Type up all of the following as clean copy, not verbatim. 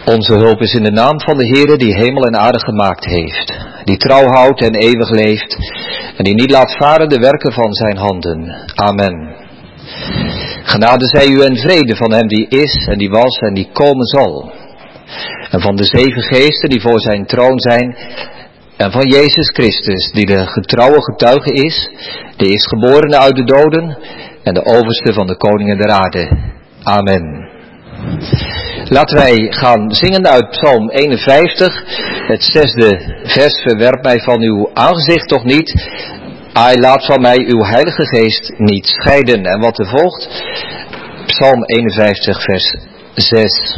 Onze hulp is in de naam van de Heere die hemel en aarde gemaakt heeft, die trouw houdt en eeuwig leeft en die niet laat varen de werken van zijn handen. Amen. Genade zij u en vrede van hem die is en die was en die komen zal. En van de 7 geesten die voor zijn troon zijn en van Jezus Christus die de getrouwe getuige is, die is geboren uit de doden en de overste van de koningen der aarde. Amen. Laten wij gaan zingen uit Psalm 51, het 6e vers. Verwerp mij van uw aangezicht toch niet. Ai, laat van mij uw heilige geest niet scheiden. En wat er volgt, Psalm 51 vers 6.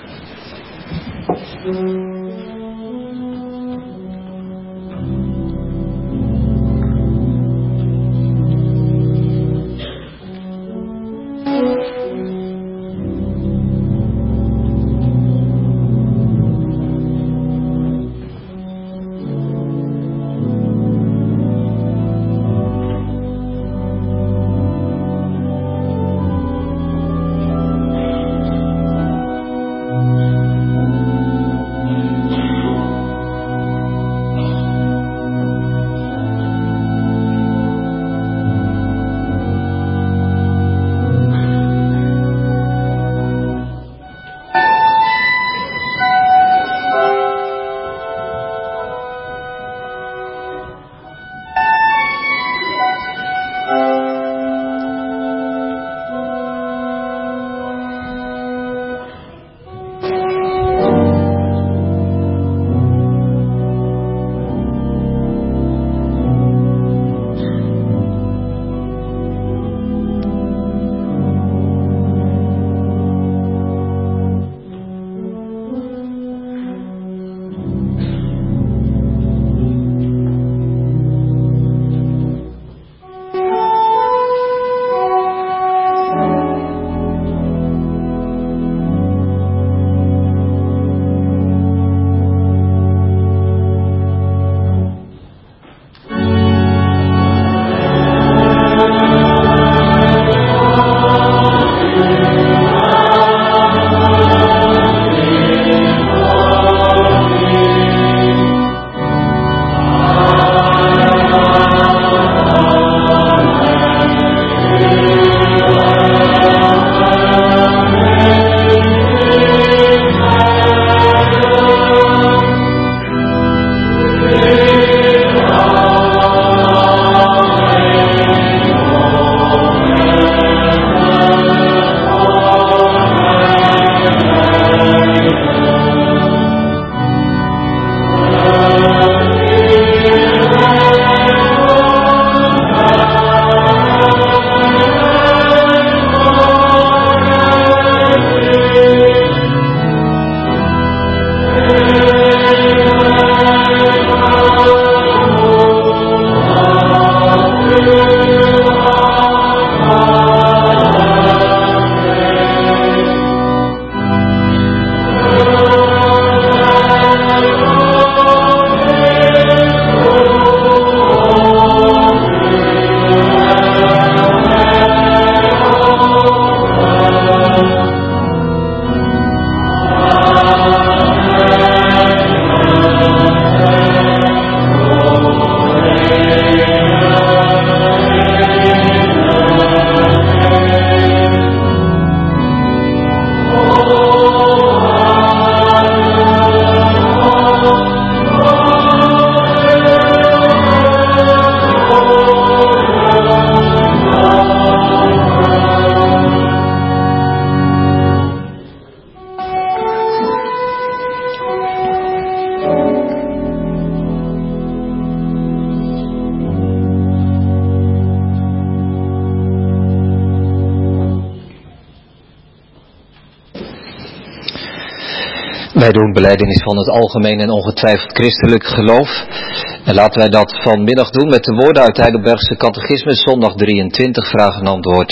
Wij doen belijdenis van het algemeen en ongetwijfeld christelijk geloof. En laten wij dat vanmiddag doen met de woorden uit Heidelbergse Catechismus, zondag 23, vraag en antwoord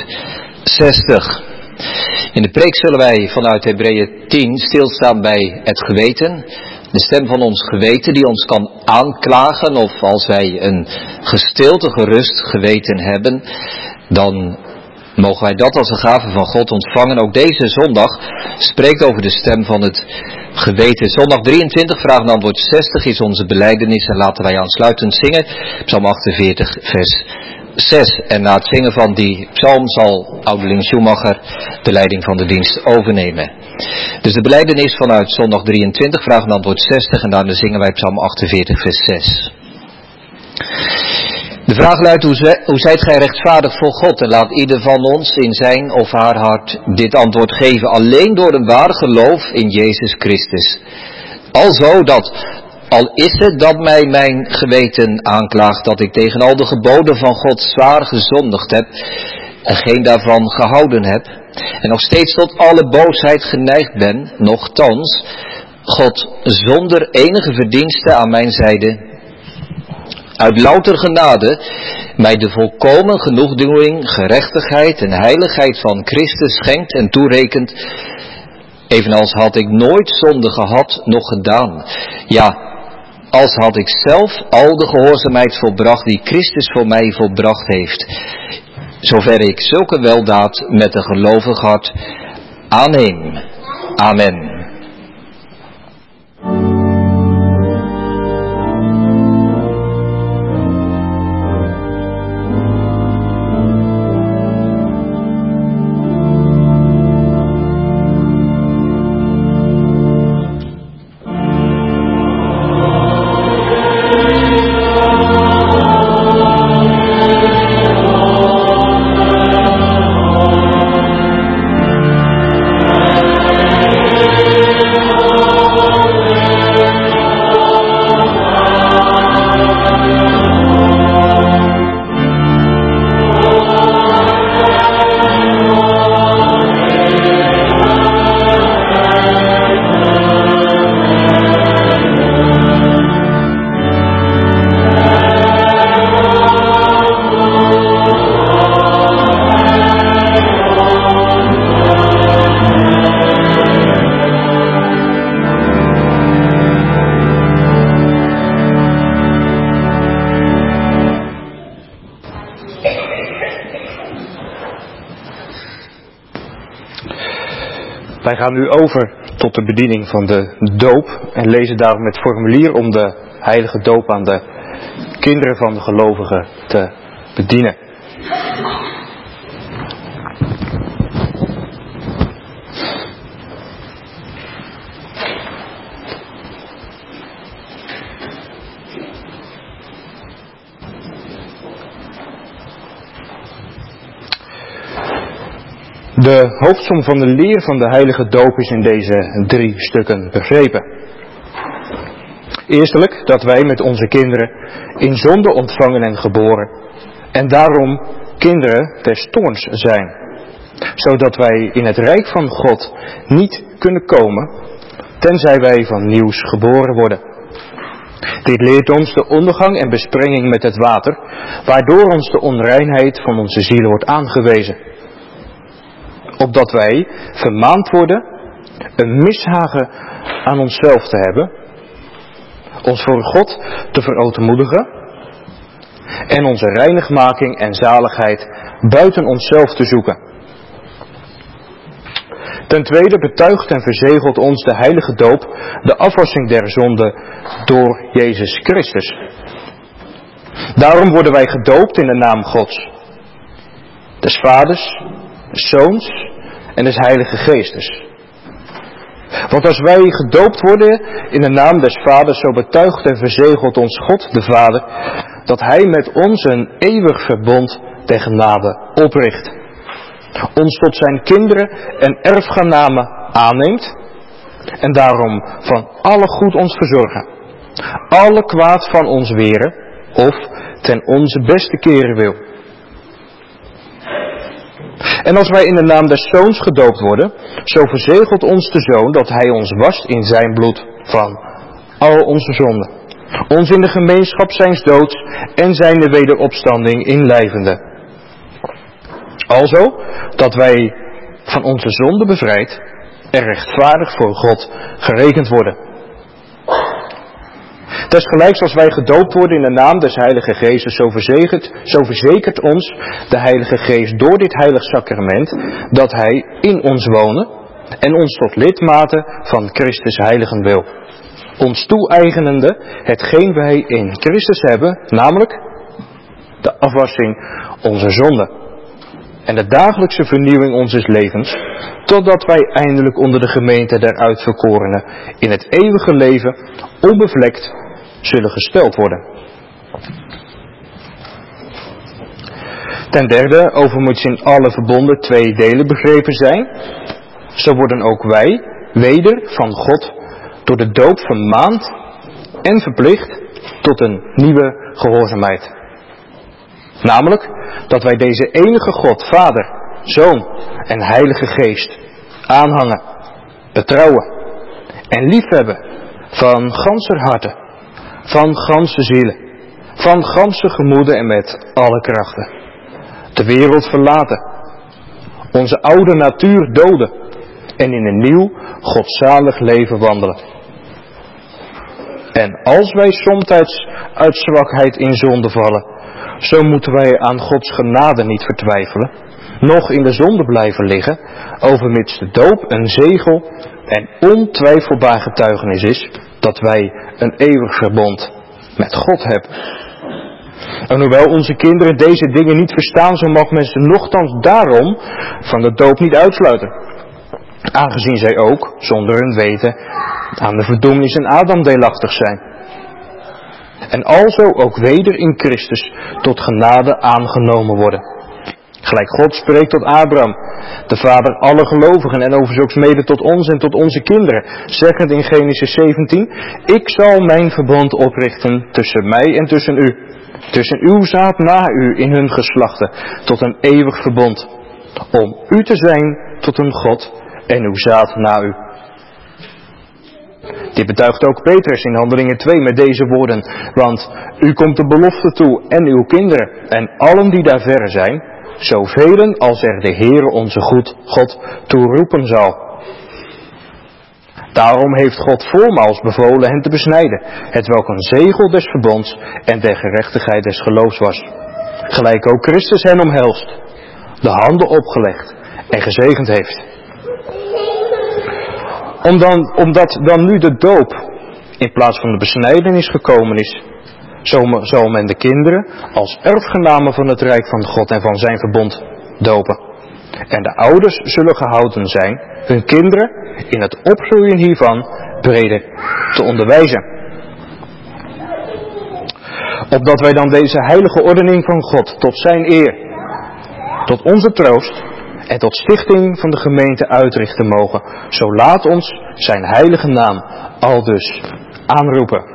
60. In de preek zullen wij vanuit Hebreeën 10 stilstaan bij het geweten. De stem van ons geweten die ons kan aanklagen, of als wij een gestilte, gerust geweten hebben, dan Mogen wij dat als een gave van God ontvangen. Ook deze zondag spreekt over de stem van het geweten. Zondag 23, vraag en antwoord 60 is onze belijdenis. En laten wij aansluitend zingen. Psalm 48, vers 6. En na het zingen van die psalm zal ouderling Schumacher de leiding van de dienst overnemen. Dus de belijdenis vanuit zondag 23, vraag en antwoord 60. En daarna zingen wij psalm 48, vers 6. De vraag luidt, hoe zijt gij rechtvaardig voor God? En laat ieder van ons in zijn of haar hart dit antwoord geven. Alleen door een waar geloof in Jezus Christus. Alzo dat, al is het dat mij mijn geweten aanklaagt, dat ik tegen al de geboden van God zwaar gezondigd heb en geen daarvan gehouden heb, en nog steeds tot alle boosheid geneigd ben, nochtans, God zonder enige verdienste aan mijn zijde, uit louter genade, mij de volkomen genoegdoening, gerechtigheid en heiligheid van Christus schenkt en toerekent, evenals had ik nooit zonde gehad, nog gedaan. Ja, als had ik zelf al de gehoorzaamheid volbracht die Christus voor mij volbracht heeft, zover ik zulke weldaad met een gelovig hart aanneem. Amen. Wij gaan nu over tot de bediening van de doop en lezen daarom het formulier om de heilige doop aan de kinderen van de gelovigen te bedienen. De hoofdsom van de leer van de heilige doop is in deze 3 stukken begrepen. Eerstelijk dat wij met onze kinderen in zonde ontvangen en geboren en daarom kinderen des toorns zijn, zodat wij in het rijk van God niet kunnen komen, tenzij wij van nieuws geboren worden. Dit leert ons de ondergang en besprenging met het water, waardoor ons de onreinheid van onze zielen wordt aangewezen, opdat wij vermaand worden een mishagen aan onszelf te hebben, ons voor God te verootmoedigen en onze reinigmaking en zaligheid buiten onszelf te zoeken. Ten tweede betuigt en verzegelt ons de heilige doop de afwassing der zonde door Jezus Christus. Daarom worden wij gedoopt in de naam Gods, des Vaders, des Zoons en des Heilige Geestes. Want als wij gedoopt worden in de naam des Vaders, zo betuigt en verzegelt ons God de Vader dat Hij met ons een eeuwig verbond der genade opricht, ons tot zijn kinderen en erfgenamen aanneemt en daarom van alle goed ons verzorgen, alle kwaad van ons weren of ten onze beste keren wil. En als wij in de naam des Zoons gedoopt worden, zo verzegelt ons de Zoon dat Hij ons wast in zijn bloed van al onze zonden, ons in de gemeenschap zijns doods en zijn de wederopstanding inlijvende. Alzo dat wij van onze zonde bevrijd en rechtvaardig voor God gerekend worden. Desgelijks als wij gedoopt worden in de naam des Heilige Geestes, zo verzekert ons de Heilige Geest door dit heilig sacrament dat Hij in ons wonen en ons tot lidmaten van Christus heiligen wil. Ons toe-eigenende hetgeen wij in Christus hebben, namelijk de afwassing onze zonden en de dagelijkse vernieuwing onzes levens, totdat wij eindelijk onder de gemeente der uitverkorenen in het eeuwige leven onbevlekt zullen gesteld worden. Ten derde, overmoeds in alle verbonden 2 delen begrepen zijn, zo worden ook wij weder van God door de doop vermaand en verplicht tot een nieuwe gehoorzaamheid. Namelijk dat wij deze enige God, Vader, Zoon en Heilige Geest aanhangen, betrouwen en liefhebben van ganser harte, van ganse zielen, van ganse gemoeden en met alle krachten. De wereld verlaten, onze oude natuur doden en in een nieuw, godzalig leven wandelen. En als wij somtijds uit zwakheid in zonde vallen, zo moeten wij aan Gods genade niet vertwijfelen, noch in de zonde blijven liggen, overmits de doop een zegel en ontwijfelbaar getuigenis is dat wij een eeuwig verbond met God hebben. En hoewel onze kinderen deze dingen niet verstaan, zo mag men ze nochtans daarom van de doop niet uitsluiten, aangezien zij ook, zonder hun weten, aan de verdoemenis en Adam deelachtig zijn. En alzo ook weder in Christus tot genade aangenomen worden. Gelijk God spreekt tot Abraham, de vader aller gelovigen, en overzulks mede tot ons en tot onze kinderen, zeggend in Genesis 17, ik zal mijn verbond oprichten tussen mij en tussen u, tussen uw zaad na u in hun geslachten, tot een eeuwig verbond, om u te zijn tot een God en uw zaad na u. Dit betuigt ook Petrus in Handelingen 2 met deze woorden, want u komt de belofte toe en uw kinderen en allen die daar verre zijn, zoveel als er de Heere onze God toeroepen zal. Daarom heeft God voormaals bevolen hen te besnijden, hetwelk een zegel des verbonds en der gerechtigheid des geloofs was. Gelijk ook Christus hen omhelst, de handen opgelegd en gezegend heeft. Omdat dan nu de doop in plaats van de besnijdenis gekomen is, zal men de kinderen als erfgenamen van het rijk van God en van zijn verbond dopen. En de ouders zullen gehouden zijn hun kinderen in het opgroeien hiervan breder te onderwijzen. Opdat wij dan deze heilige ordening van God tot zijn eer, tot onze troost en tot stichting van de gemeente uitrichten mogen, zo laat ons zijn heilige naam aldus aanroepen.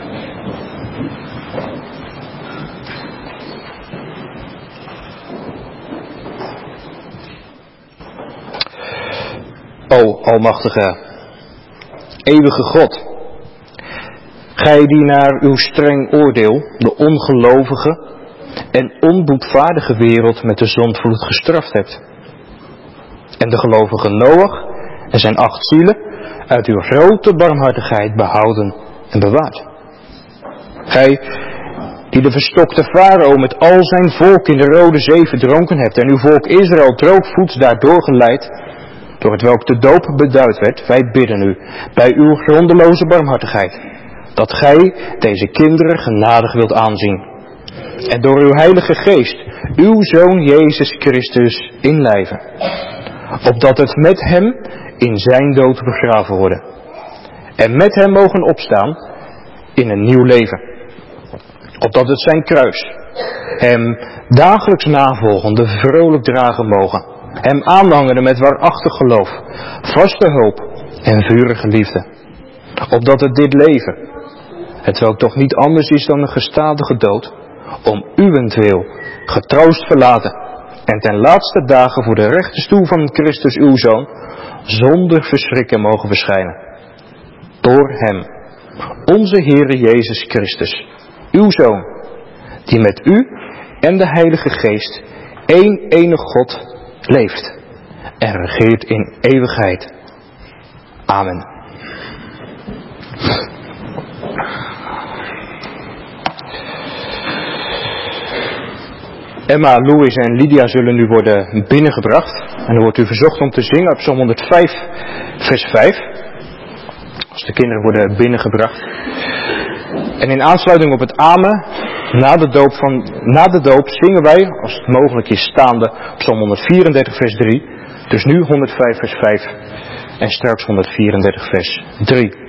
O almachtige, eeuwige God, gij die naar uw streng oordeel de ongelovige en onboedvaardige wereld met de zondvloed gestraft hebt, en de gelovige Noach en zijn 8 zielen uit uw grote barmhartigheid behouden en bewaard. Gij die de verstokte farao met al zijn volk in de Rode Zee verdronken hebt en uw volk Israël droogvoets daardoor geleid, door hetwelk de doop beduid werd, wij bidden u bij uw grondeloze barmhartigheid, dat gij deze kinderen genadig wilt aanzien en door uw Heilige Geest uw Zoon Jezus Christus inlijven, opdat het met hem in zijn dood begraven worden en met hem mogen opstaan in een nieuw leven, opdat het zijn kruis hem dagelijks navolgende vrolijk dragen mogen, hem aanhangende met waarachtig geloof, vaste hoop en vurige liefde, opdat het dit leven, hetwelk toch niet anders is dan een gestadige dood, om uwentwil getroost verlaten en ten laatste dagen voor de rechte stoel van Christus uw Zoon zonder verschrikken mogen verschijnen. Door hem, onze Heere Jezus Christus, uw Zoon, die met u en de Heilige Geest één enig God leeft en regeert in eeuwigheid. Amen. Emma, Louis en Lydia zullen nu worden binnengebracht. En dan wordt u verzocht om te zingen op Psalm 105, vers 5. Als de kinderen worden binnengebracht. En in aansluiting op het amen, na de doop zingen wij, als het mogelijk is, staande op Psalm 134, vers 3. Dus nu 105, vers 5 en straks 134, vers 3.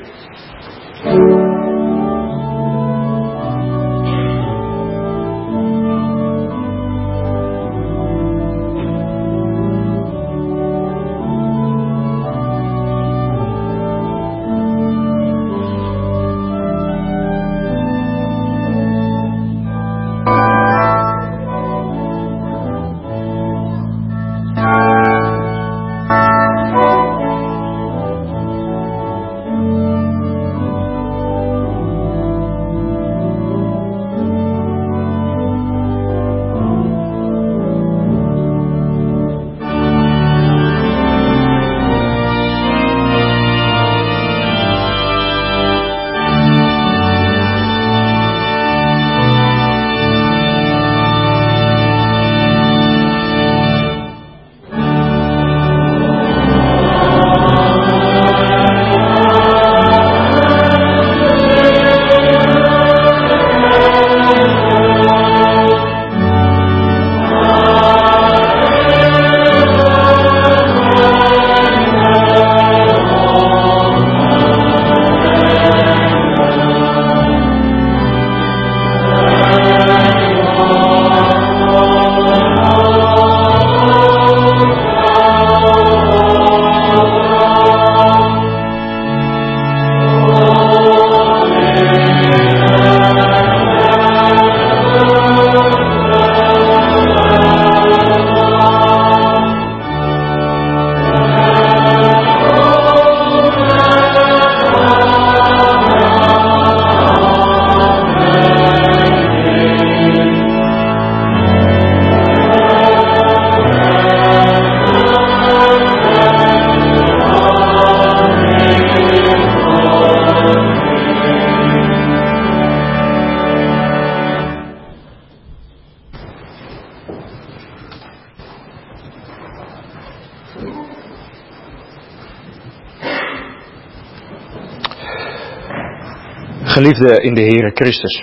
Geliefden in de Heere Christus.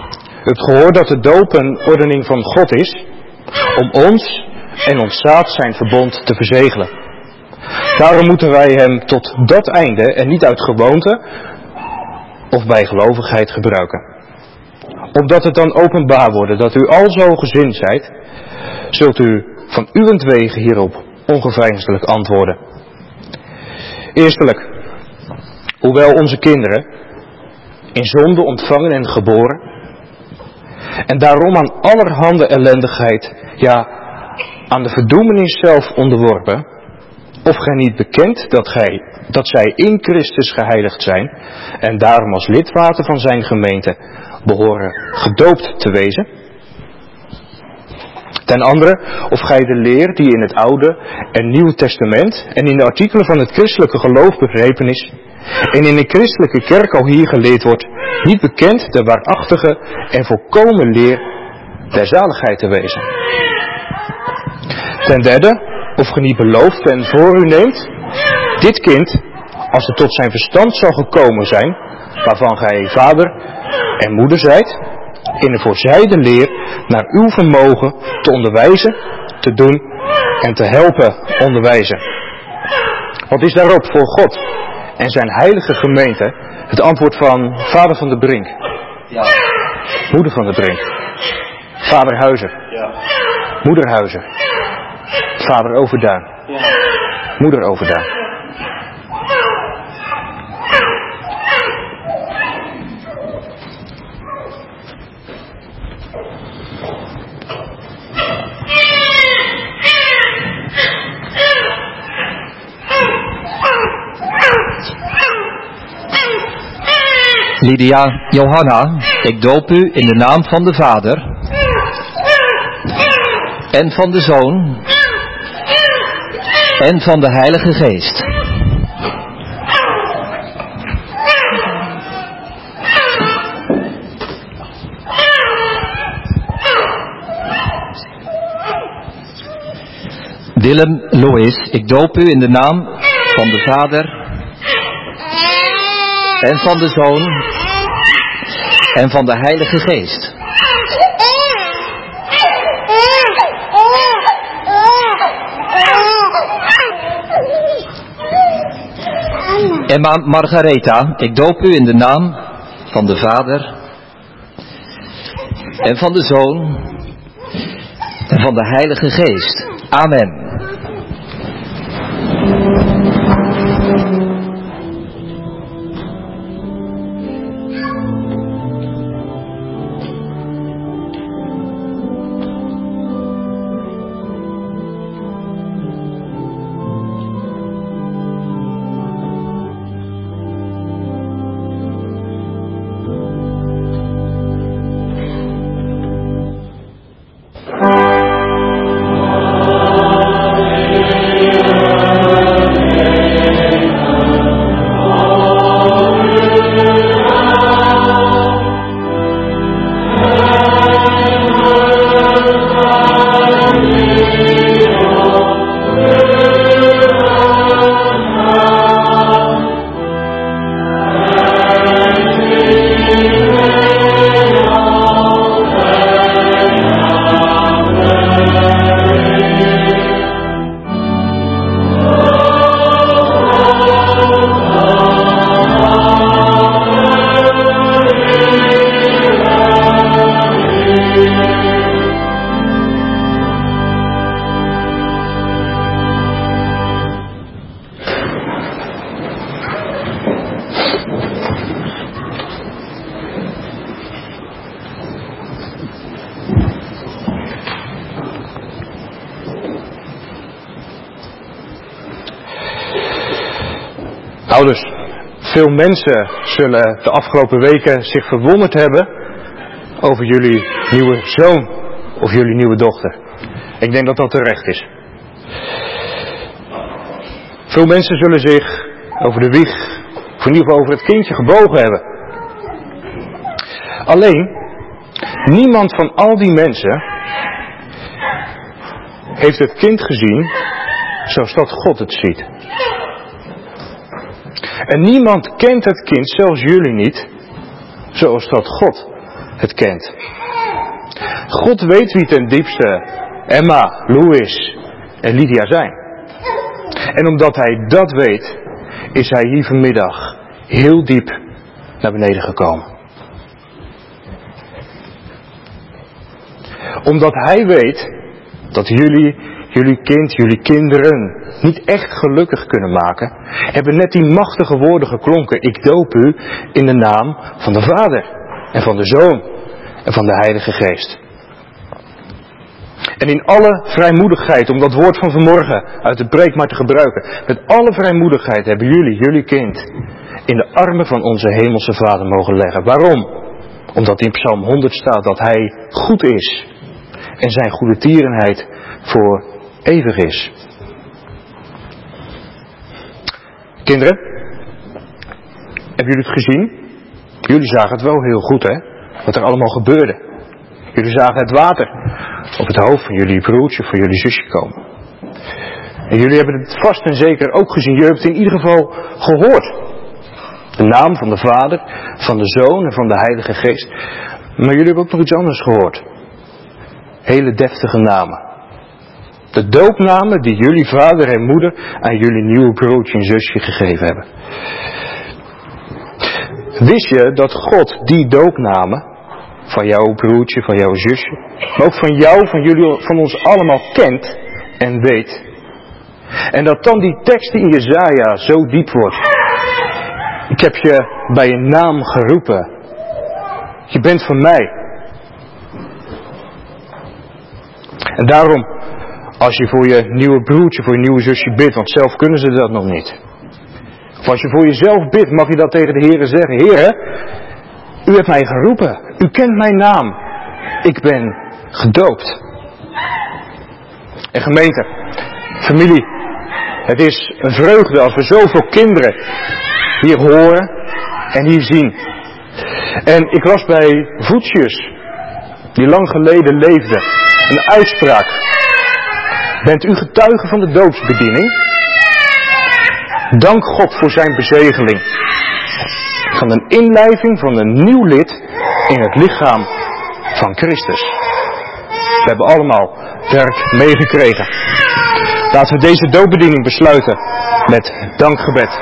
U hebt gehoord dat de doop een ordening van God is om ons en ons zaad zijn verbond te verzegelen. Daarom moeten wij hem tot dat einde en niet uit gewoonte of bijgelovigheid gebruiken. Opdat het dan openbaar wordt dat u al zo gezind zijt, zult u van uwentwege hierop ongeveinsdelijk antwoorden. Eerstelijk, hoewel onze kinderen in zonde ontvangen en geboren, en daarom aan allerhande ellendigheid, ja, aan de verdoemenis zelf onderworpen, of gij niet bekent dat zij in Christus geheiligd zijn, en daarom als lidwater van zijn gemeente behoren gedoopt te wezen. Ten andere, of gij de leer die in het Oude en Nieuwe Testament en in de artikelen van het christelijke geloof begrepen is, en in de christelijke kerk al hier geleerd wordt, niet bekend de waarachtige en volkomen leer der zaligheid te wezen. Ten derde, of ge niet belooft en voor u neemt, dit kind, als het tot zijn verstand zal gekomen zijn, waarvan gij vader en moeder zijt, in de voorzijde leer naar uw vermogen te onderwijzen, te doen en te helpen onderwijzen. Wat is daarop voor God en zijn heilige gemeente het antwoord van vader van de Brink? Ja. Moeder van de Brink. Vader Huizer. Ja. Moeder Huizer. Vader Overduin. Ja. Moeder Overduin. Lydia, Johanna, ik doop u in de naam van de Vader en van de Zoon en van de Heilige Geest. Willem Lois, ik doop u in de naam van de Vader en van de Zoon en van de Heilige Geest. Emma Margaretha, ik doop u in de naam van de Vader en van de Zoon en van de Heilige Geest. Amen. Ouders, veel mensen zullen de afgelopen weken zich verwonderd hebben over jullie nieuwe zoon of jullie nieuwe dochter. Ik denk dat dat terecht is. Veel mensen zullen zich over de wieg, of in ieder geval over het kindje gebogen hebben. Alleen, niemand van al die mensen heeft het kind gezien zoals dat God het ziet. En niemand kent het kind, zelfs jullie niet, zoals dat God het kent. God weet wie ten diepste Emma, Louis en Lydia zijn. En omdat hij dat weet, is hij hier vanmiddag heel diep naar beneden gekomen. Omdat hij weet dat jullie kind, jullie kinderen niet echt gelukkig kunnen maken, hebben net die machtige woorden geklonken. Ik doop u in de naam van de Vader en van de Zoon en van de Heilige Geest. En in alle vrijmoedigheid, om dat woord van vanmorgen uit de preek maar te gebruiken, met alle vrijmoedigheid hebben jullie kind, in de armen van onze hemelse Vader mogen leggen. Waarom? Omdat in Psalm 100 staat dat hij goed is en zijn goede tierenheid voor eeuwig is. Kinderen, hebben jullie het gezien? Jullie zagen het wel heel goed, hè? Wat er allemaal gebeurde. Jullie zagen het water op het hoofd van jullie broertje of van jullie zusje komen. En jullie hebben het vast en zeker ook gezien. Jullie hebben het in ieder geval gehoord. De naam van de Vader, van de Zoon en van de Heilige Geest. Maar jullie hebben ook nog iets anders gehoord. Hele deftige namen. De doopnamen die jullie vader en moeder aan jullie nieuwe broertje en zusje gegeven hebben. Wist je dat God die doopnamen van jouw broertje, van jouw zusje, maar ook van jou, van jullie, van ons allemaal kent en weet? En dat dan die tekst in Jesaja zo diep wordt. Ik heb je bij je naam geroepen. Je bent van mij. En daarom, als je voor je nieuwe broertje, voor je nieuwe zusje bidt, want zelf kunnen ze dat nog niet. Of als je voor jezelf bidt, mag je dat tegen de Heere zeggen. Heere, u hebt mij geroepen. U kent mijn naam. Ik ben gedoopt. En gemeente, familie, het is een vreugde als we zoveel kinderen hier horen en hier zien. En ik las bij Voetjes, die lang geleden leefde, een uitspraak. Bent u getuige van de doopsbediening? Dank God voor zijn bezegeling. Van een inlijving van een nieuw lid in het lichaam van Christus. We hebben allemaal werk meegekregen. Laten we deze doopbediening besluiten met dankgebed.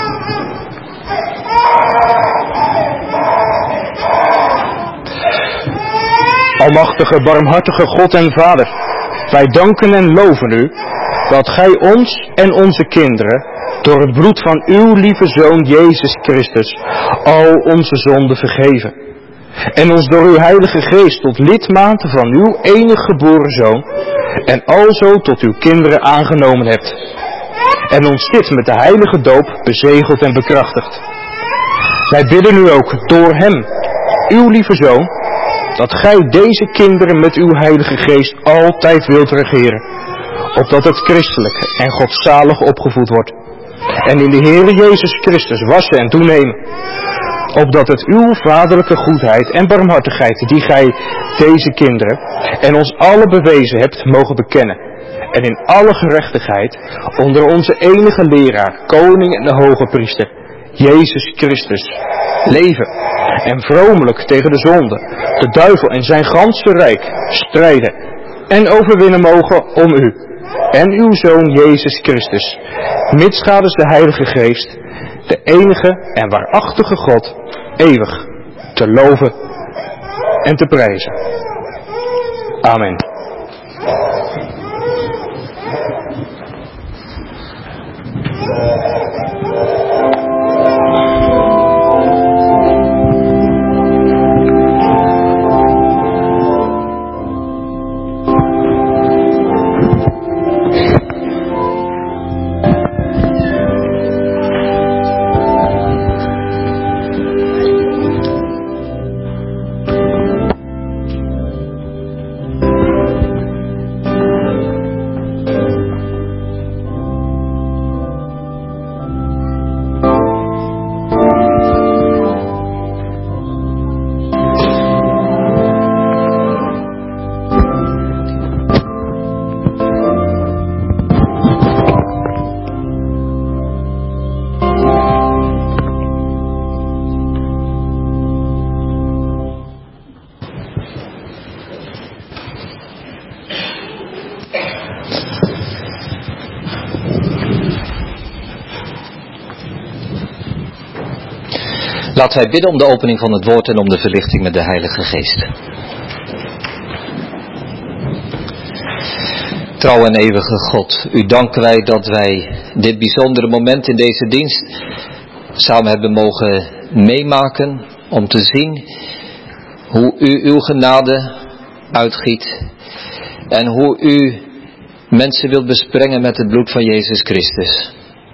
Almachtige, barmhartige God en Vader, wij danken en loven u dat gij ons en onze kinderen door het bloed van uw lieve Zoon Jezus Christus al onze zonden vergeven. En ons door uw Heilige Geest tot lidmaten van uw enige geboren Zoon en alzo tot uw kinderen aangenomen hebt. En ons dit met de heilige doop bezegeld en bekrachtigd. Wij bidden u ook door hem, uw lieve Zoon, dat gij deze kinderen met uw Heilige Geest altijd wilt regeren, opdat het christelijk en godzalig opgevoed wordt. En in de Heere Jezus Christus wassen en toenemen, opdat het uw vaderlijke goedheid en barmhartigheid, die gij deze kinderen en ons allen bewezen hebt, mogen bekennen. En in alle gerechtigheid onder onze enige leraar, koning en de hoge priester, Jezus Christus, leven en vromelijk tegen de zonde, de duivel en zijn ganse rijk strijden en overwinnen mogen om u en uw Zoon Jezus Christus, mitsgaders de Heilige Geest, de enige en waarachtige God, eeuwig te loven en te prijzen. Amen. Laten wij bidden om de opening van het woord en om de verlichting met de Heilige Geest. Trouw en eeuwige God, u danken wij dat wij dit bijzondere moment in deze dienst samen hebben mogen meemaken om te zien hoe u uw genade uitgiet en hoe u mensen wilt besprengen met het bloed van Jezus Christus.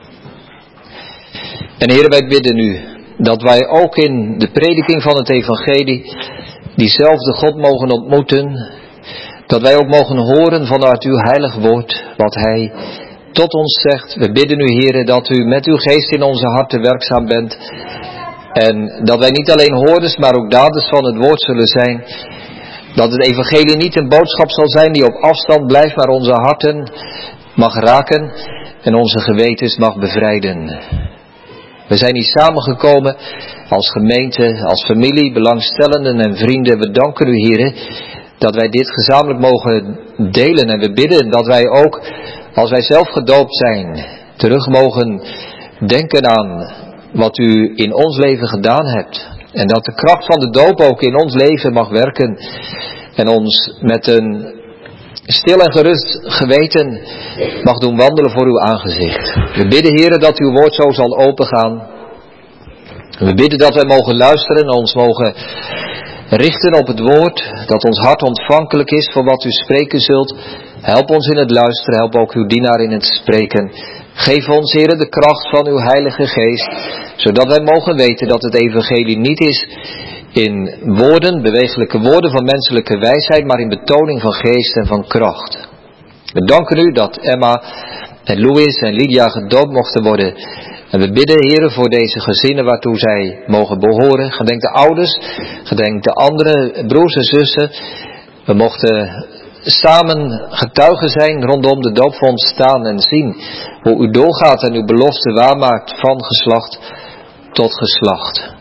En Heer, wij bidden u dat wij ook in de prediking van het evangelie diezelfde God mogen ontmoeten. Dat wij ook mogen horen vanuit uw heilig woord wat hij tot ons zegt. We bidden u, Heere, dat u met uw geest in onze harten werkzaam bent. En dat wij niet alleen hoorders, maar ook daders van het woord zullen zijn. Dat het evangelie niet een boodschap zal zijn die op afstand blijft, maar onze harten mag raken en onze gewetens mag bevrijden. We zijn hier samengekomen als gemeente, als familie, belangstellenden en vrienden. We danken u, Heere, dat wij dit gezamenlijk mogen delen. En we bidden dat wij ook, als wij zelf gedoopt zijn, terug mogen denken aan wat u in ons leven gedaan hebt. En dat de kracht van de doop ook in ons leven mag werken. En ons met een stil en gerust geweten mag doen wandelen voor uw aangezicht. We bidden, Heere, dat uw woord zo zal opengaan. We bidden dat wij mogen luisteren en ons mogen richten op het woord. Dat ons hart ontvankelijk is voor wat u spreken zult. Help ons in het luisteren, help ook uw dienaar in het spreken. Geef ons, Heere, de kracht van uw Heilige Geest. Zodat wij mogen weten dat het evangelie niet is in woorden, bewegelijke woorden van menselijke wijsheid, maar in betoning van geest en van kracht. We danken u dat Emma en Louis en Lydia gedoopt mochten worden. En we bidden, Heere, voor deze gezinnen waartoe zij mogen behoren. Gedenk de ouders, gedenk de andere broers en zussen. We mochten samen getuigen zijn rondom de doopvond staan en zien hoe u doorgaat en uw belofte waarmaakt van geslacht tot geslacht.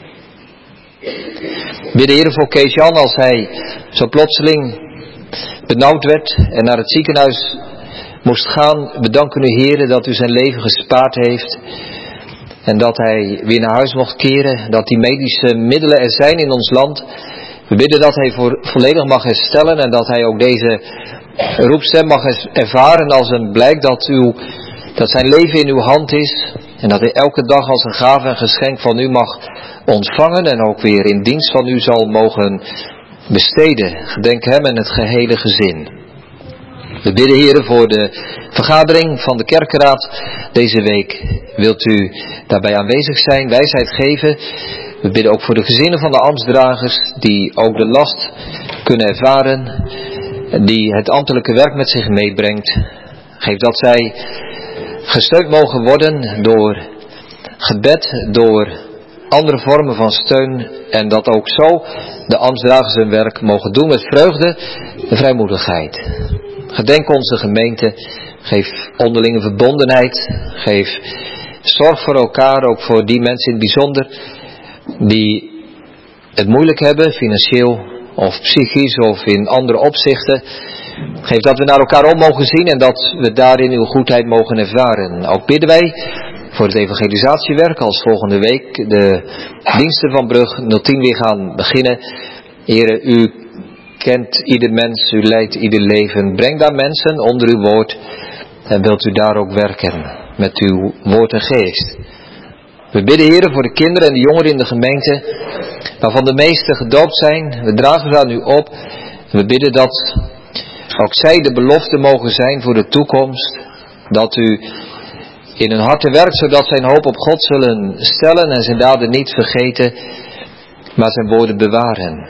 Bid de Heer voor Kees-Jan als hij zo plotseling benauwd werd en naar het ziekenhuis moest gaan. We danken u, Heer, dat u zijn leven gespaard heeft en dat hij weer naar huis mocht keren, dat die medische middelen er zijn in ons land. We bidden dat hij volledig mag herstellen en dat hij ook deze roepstem mag ervaren als een blijk dat zijn leven in uw hand is. En dat hij elke dag als een gave en geschenk van u mag ontvangen en ook weer in dienst van u zal mogen besteden. Gedenk hem en het gehele gezin. We bidden, Heer, voor de vergadering van de kerkenraad deze week. Wilt u daarbij aanwezig zijn, wijsheid geven? We bidden ook voor de gezinnen van de ambtsdragers die ook de last kunnen ervaren, die het ambtelijke werk met zich meebrengt. Geef dat zij gesteund mogen worden door gebed, door andere vormen van steun en dat ook zo de ambtsdragers hun werk mogen doen met vreugde en vrijmoedigheid. Gedenk onze gemeente, geef onderlinge verbondenheid, geef zorg voor elkaar, ook voor die mensen in het bijzonder die het moeilijk hebben, financieel of psychisch of in andere opzichten. Geef dat we naar elkaar om mogen zien en dat we daarin uw goedheid mogen ervaren. Ook bidden wij voor het evangelisatiewerk als volgende week de diensten van Brug 010 weer gaan beginnen. Heere, u kent ieder mens, u leidt ieder leven. Breng daar mensen onder uw woord en wilt u daar ook werken met uw woord en geest. We bidden, Heere, voor de kinderen en de jongeren in de gemeente, waarvan de meesten gedoopt zijn. We dragen ze aan u op. We bidden dat ook zij de belofte mogen zijn voor de toekomst. Dat u in hun harten werkt, zodat zij een hoop op God zullen stellen en zijn daden niet vergeten, maar zijn woorden bewaren.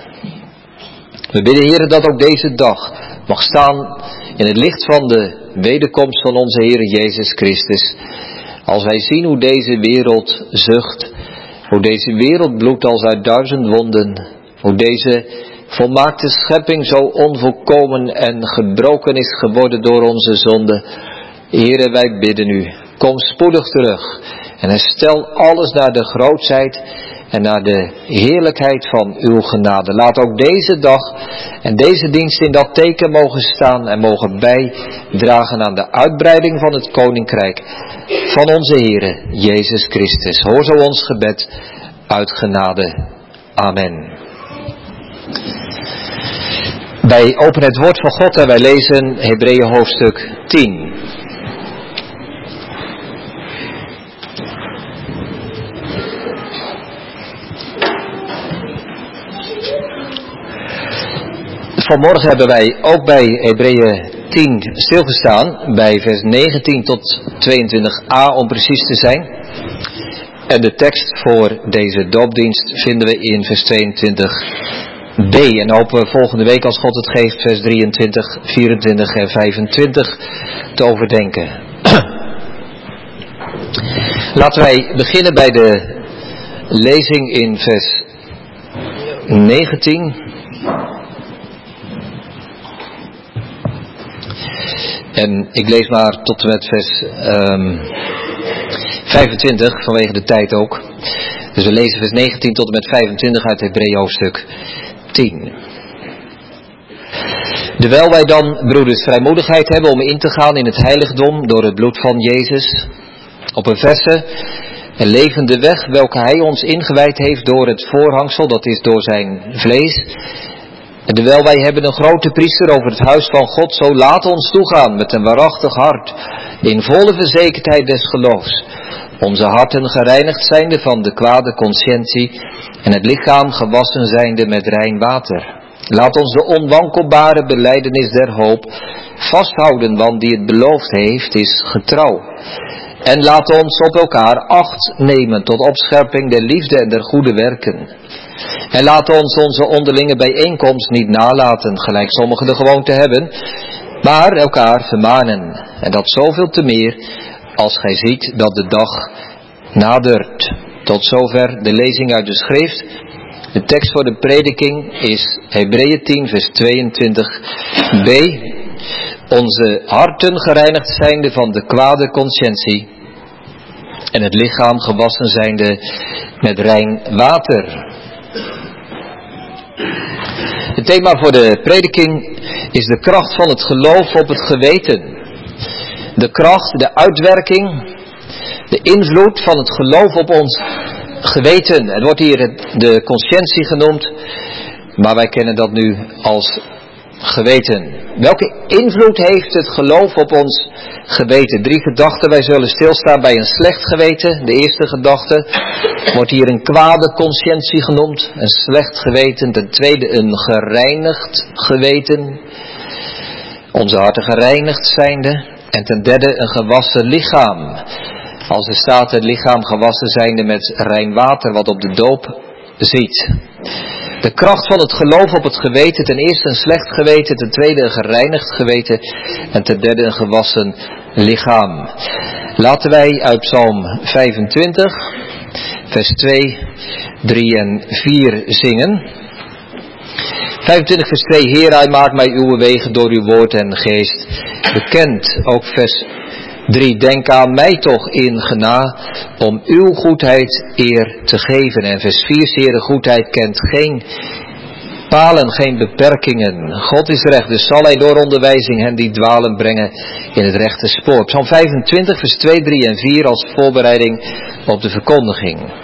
We bidden, Heere, dat ook deze dag mag staan in het licht van de wederkomst van onze Heere Jezus Christus. Als wij zien hoe deze wereld zucht, hoe deze wereld bloedt als uit 1000 wonden, hoe deze volmaakte schepping zo onvolkomen en gebroken is geworden door onze zonde. Heere, wij bidden u, kom spoedig terug en herstel alles naar de grootheid en naar de heerlijkheid van uw genade. Laat ook deze dag en deze dienst in dat teken mogen staan en mogen bijdragen aan de uitbreiding van het koninkrijk van onze Heere Jezus Christus. Hoor zo ons gebed uit genade. Amen. Wij openen het woord van God en wij lezen Hebreeën hoofdstuk 10. Vanmorgen hebben wij ook bij Hebreeën 10 stilgestaan, bij vers 19 tot 22a om precies te zijn. En de tekst voor deze doopdienst vinden we in vers 22b. En hopen we volgende week, als God het geeft, vers 23, 24 en 25 te overdenken. Laten wij beginnen bij de lezing in vers 19. En ik lees maar tot en met vers 25, vanwege de tijd ook. Dus we lezen vers 19 tot en met 25 uit Hebreeën hoofdstuk 10. Terwijl wij dan, broeders, vrijmoedigheid hebben om in te gaan in het heiligdom door het bloed van Jezus, op een verse en levende weg welke hij ons ingewijd heeft door het voorhangsel, dat is door zijn vlees. En terwijl wij hebben een grote priester over het huis van God, zo laat ons toegaan met een waarachtig hart, in volle verzekerdheid des geloofs, onze harten gereinigd zijnde van de kwade conscientie en het lichaam gewassen zijnde met rein water. Laat ons de onwankelbare belijdenis der hoop vasthouden, want die het beloofd heeft is getrouw. En laat ons op elkaar acht nemen tot opscherping der liefde en der goede werken. En laat ons onze onderlinge bijeenkomst niet nalaten, gelijk sommigen de gewoonte hebben, maar elkaar vermanen. En dat zoveel te meer, als gij ziet dat de dag nadert. Tot zover de lezing uit de schrift. De tekst voor de prediking is Hebreeën 10 vers 22b. Onze harten gereinigd zijnde van de kwade conscientie en het lichaam gewassen zijnde met rein water. Het thema voor de prediking is de kracht van het geloof op het geweten. De kracht, de uitwerking, de invloed van het geloof op ons geweten. Het wordt hier de conscientie genoemd, maar wij kennen dat nu als geweten. Welke invloed heeft het geloof op ons geweten? 3 gedachten. Wij zullen stilstaan bij een slecht geweten. De eerste gedachte wordt hier een kwade conscientie genoemd. Een slecht geweten. Ten tweede een gereinigd geweten. Onze harten gereinigd zijnde. En ten derde een gewassen lichaam. Als er staat het lichaam gewassen zijnde met rein water, wat op de doop ziet. De kracht van het geloof op het geweten. Ten eerste een slecht geweten. Ten tweede een gereinigd geweten. En ten derde een gewassen lichaam. Laten wij uit Psalm 25 vers 2, 3 en 4 zingen. 25 vers 2. Heer, hij maakt mij uw wegen door uw woord en geest bekend. Ook vers 3. Denk aan mij toch in gena om uw goedheid eer te geven. En vers 4. Zere goedheid kent geen palen, geen beperkingen. God is recht, dus zal hij door onderwijzing hen die dwalen brengen in het rechte spoor. Psalm 25 vers 2, 3 en 4 als voorbereiding op de verkondiging.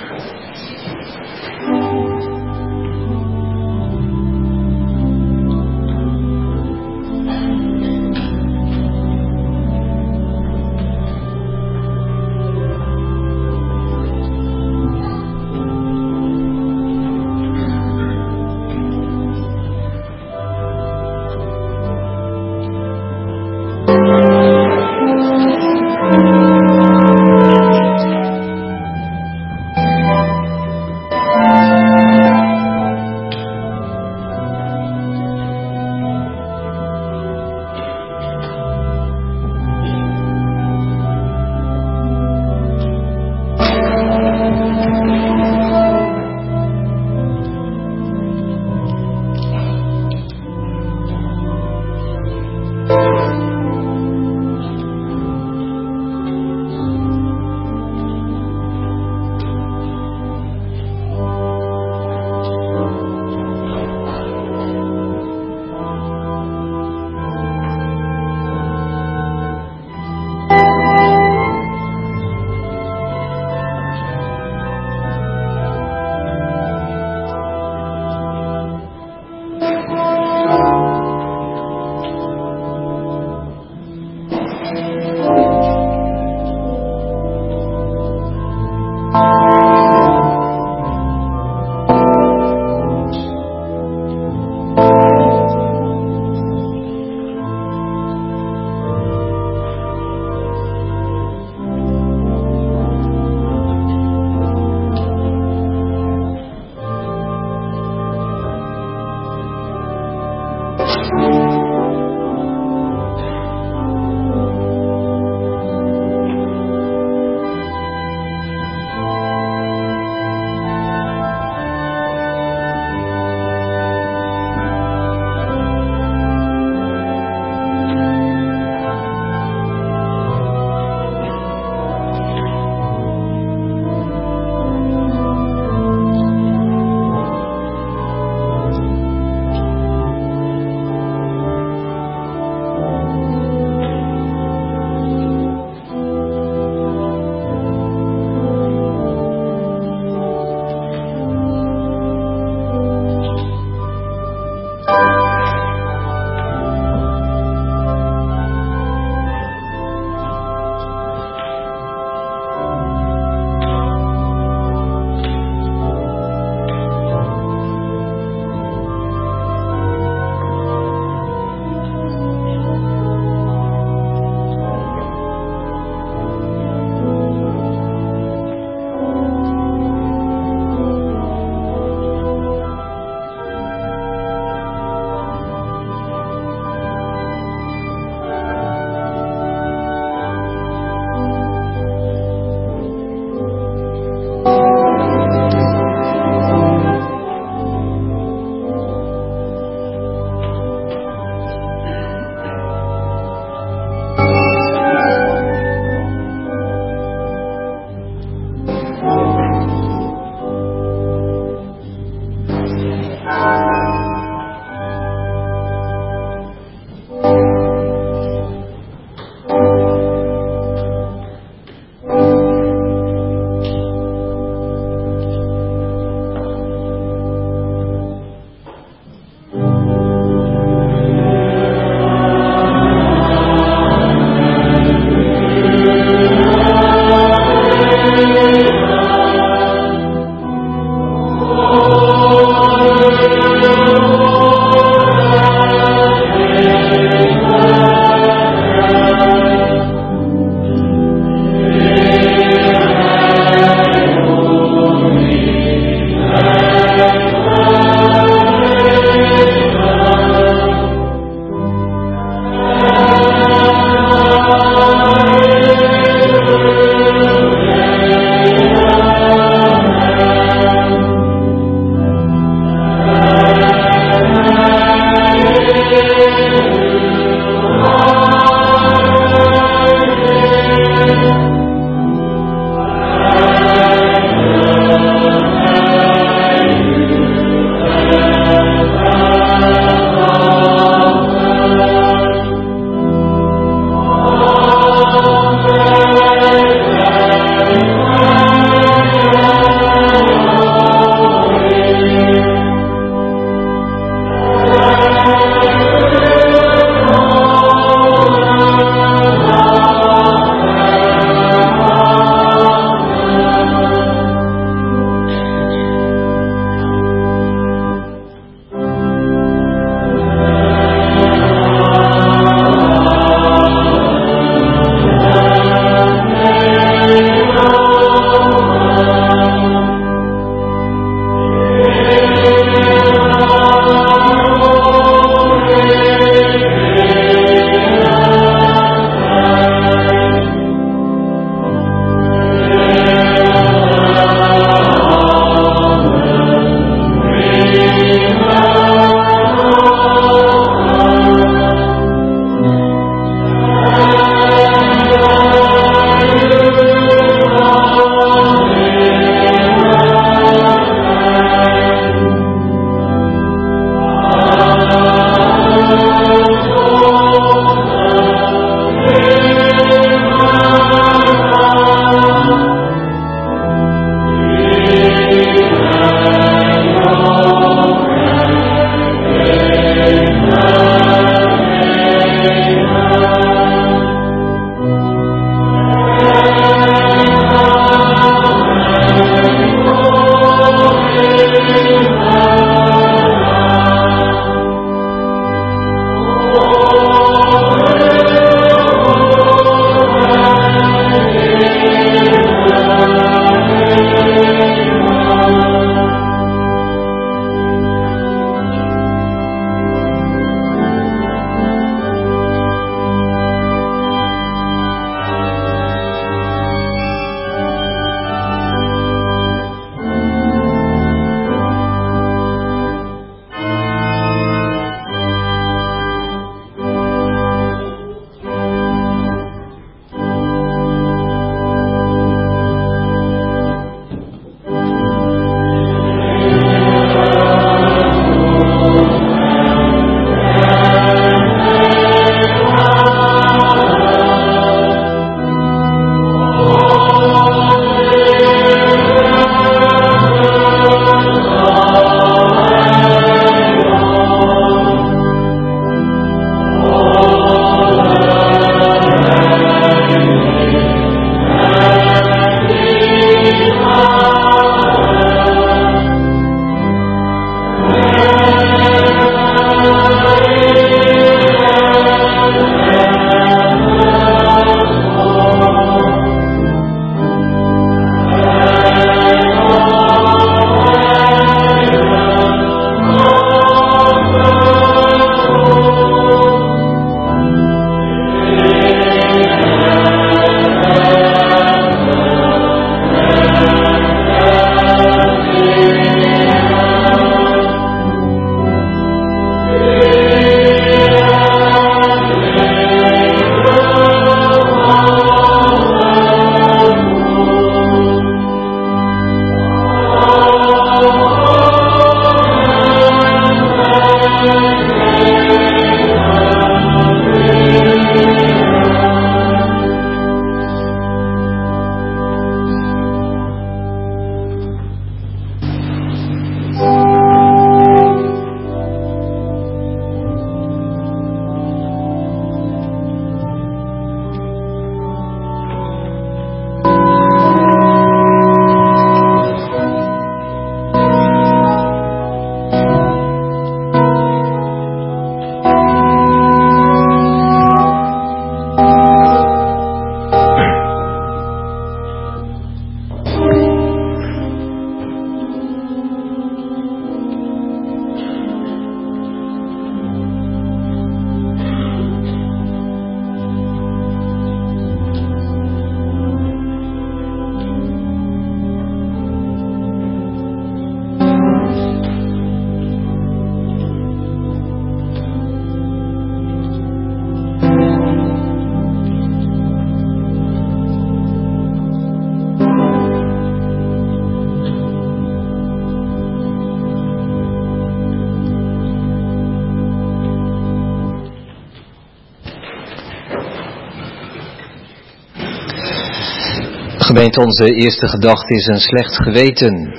Gemeente, onze eerste gedachte is een slecht geweten.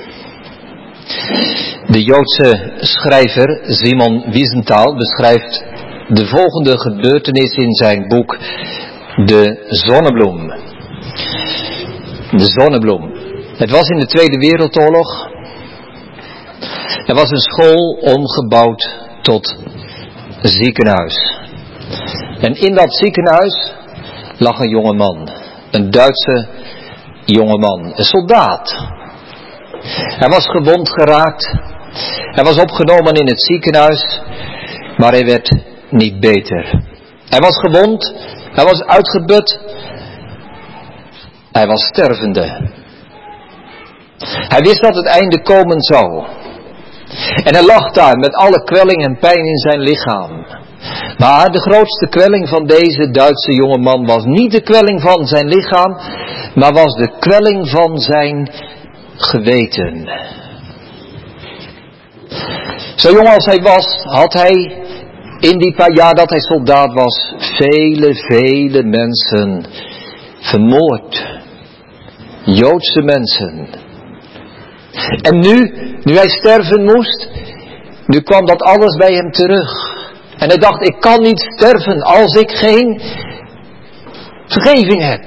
De Joodse schrijver Simon Wiesenthal beschrijft de volgende gebeurtenis in zijn boek De Zonnebloem. De Zonnebloem. Het was in de Tweede Wereldoorlog. Er was een school omgebouwd tot ziekenhuis. En in dat ziekenhuis lag een jonge man. Een Duitse jonge man. Een soldaat. Hij was gewond geraakt. Hij was opgenomen in het ziekenhuis. Maar hij werd niet beter. Hij was gewond. Hij was uitgeput. Hij was stervende. Hij wist dat het einde komen zou. En hij lag daar met alle kwelling en pijn in zijn lichaam. Maar de grootste kwelling van deze Duitse jongeman was niet de kwelling van zijn lichaam, maar was de kwelling van zijn geweten. Zo jong als hij was, had hij in die paar jaar dat hij soldaat was, vele mensen vermoord. Joodse mensen. En nu hij sterven moest, nu kwam dat alles bij hem terug. En hij dacht, ik kan niet sterven als ik geen vergeving heb.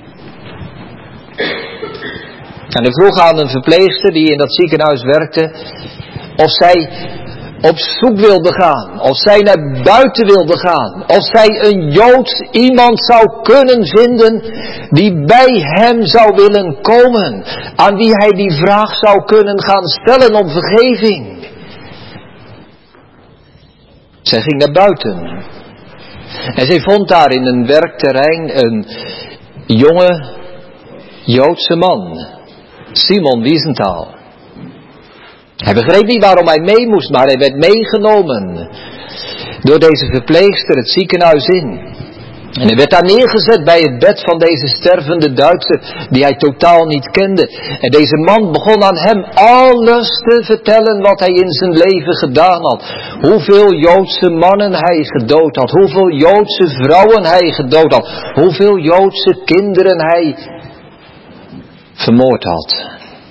En hij vroeg aan een verpleegster die in dat ziekenhuis werkte, of zij op zoek wilde gaan, of zij naar buiten wilde gaan, of zij een Joods iemand zou kunnen vinden die bij hem zou willen komen, aan wie hij die vraag zou kunnen gaan stellen om vergeving. Zij ging naar buiten. En zij vond daar in een werkterrein een jonge Joodse man. Simon Wiesenthal. Hij begreep niet waarom hij mee moest, maar hij werd meegenomen door deze verpleegster het ziekenhuis in. En hij werd daar neergezet bij het bed van deze stervende Duitser, die hij totaal niet kende. En deze man begon aan hem alles te vertellen wat hij in zijn leven gedaan had. Hoeveel Joodse mannen hij gedood had. Hoeveel Joodse vrouwen hij gedood had. Hoeveel Joodse kinderen hij vermoord had.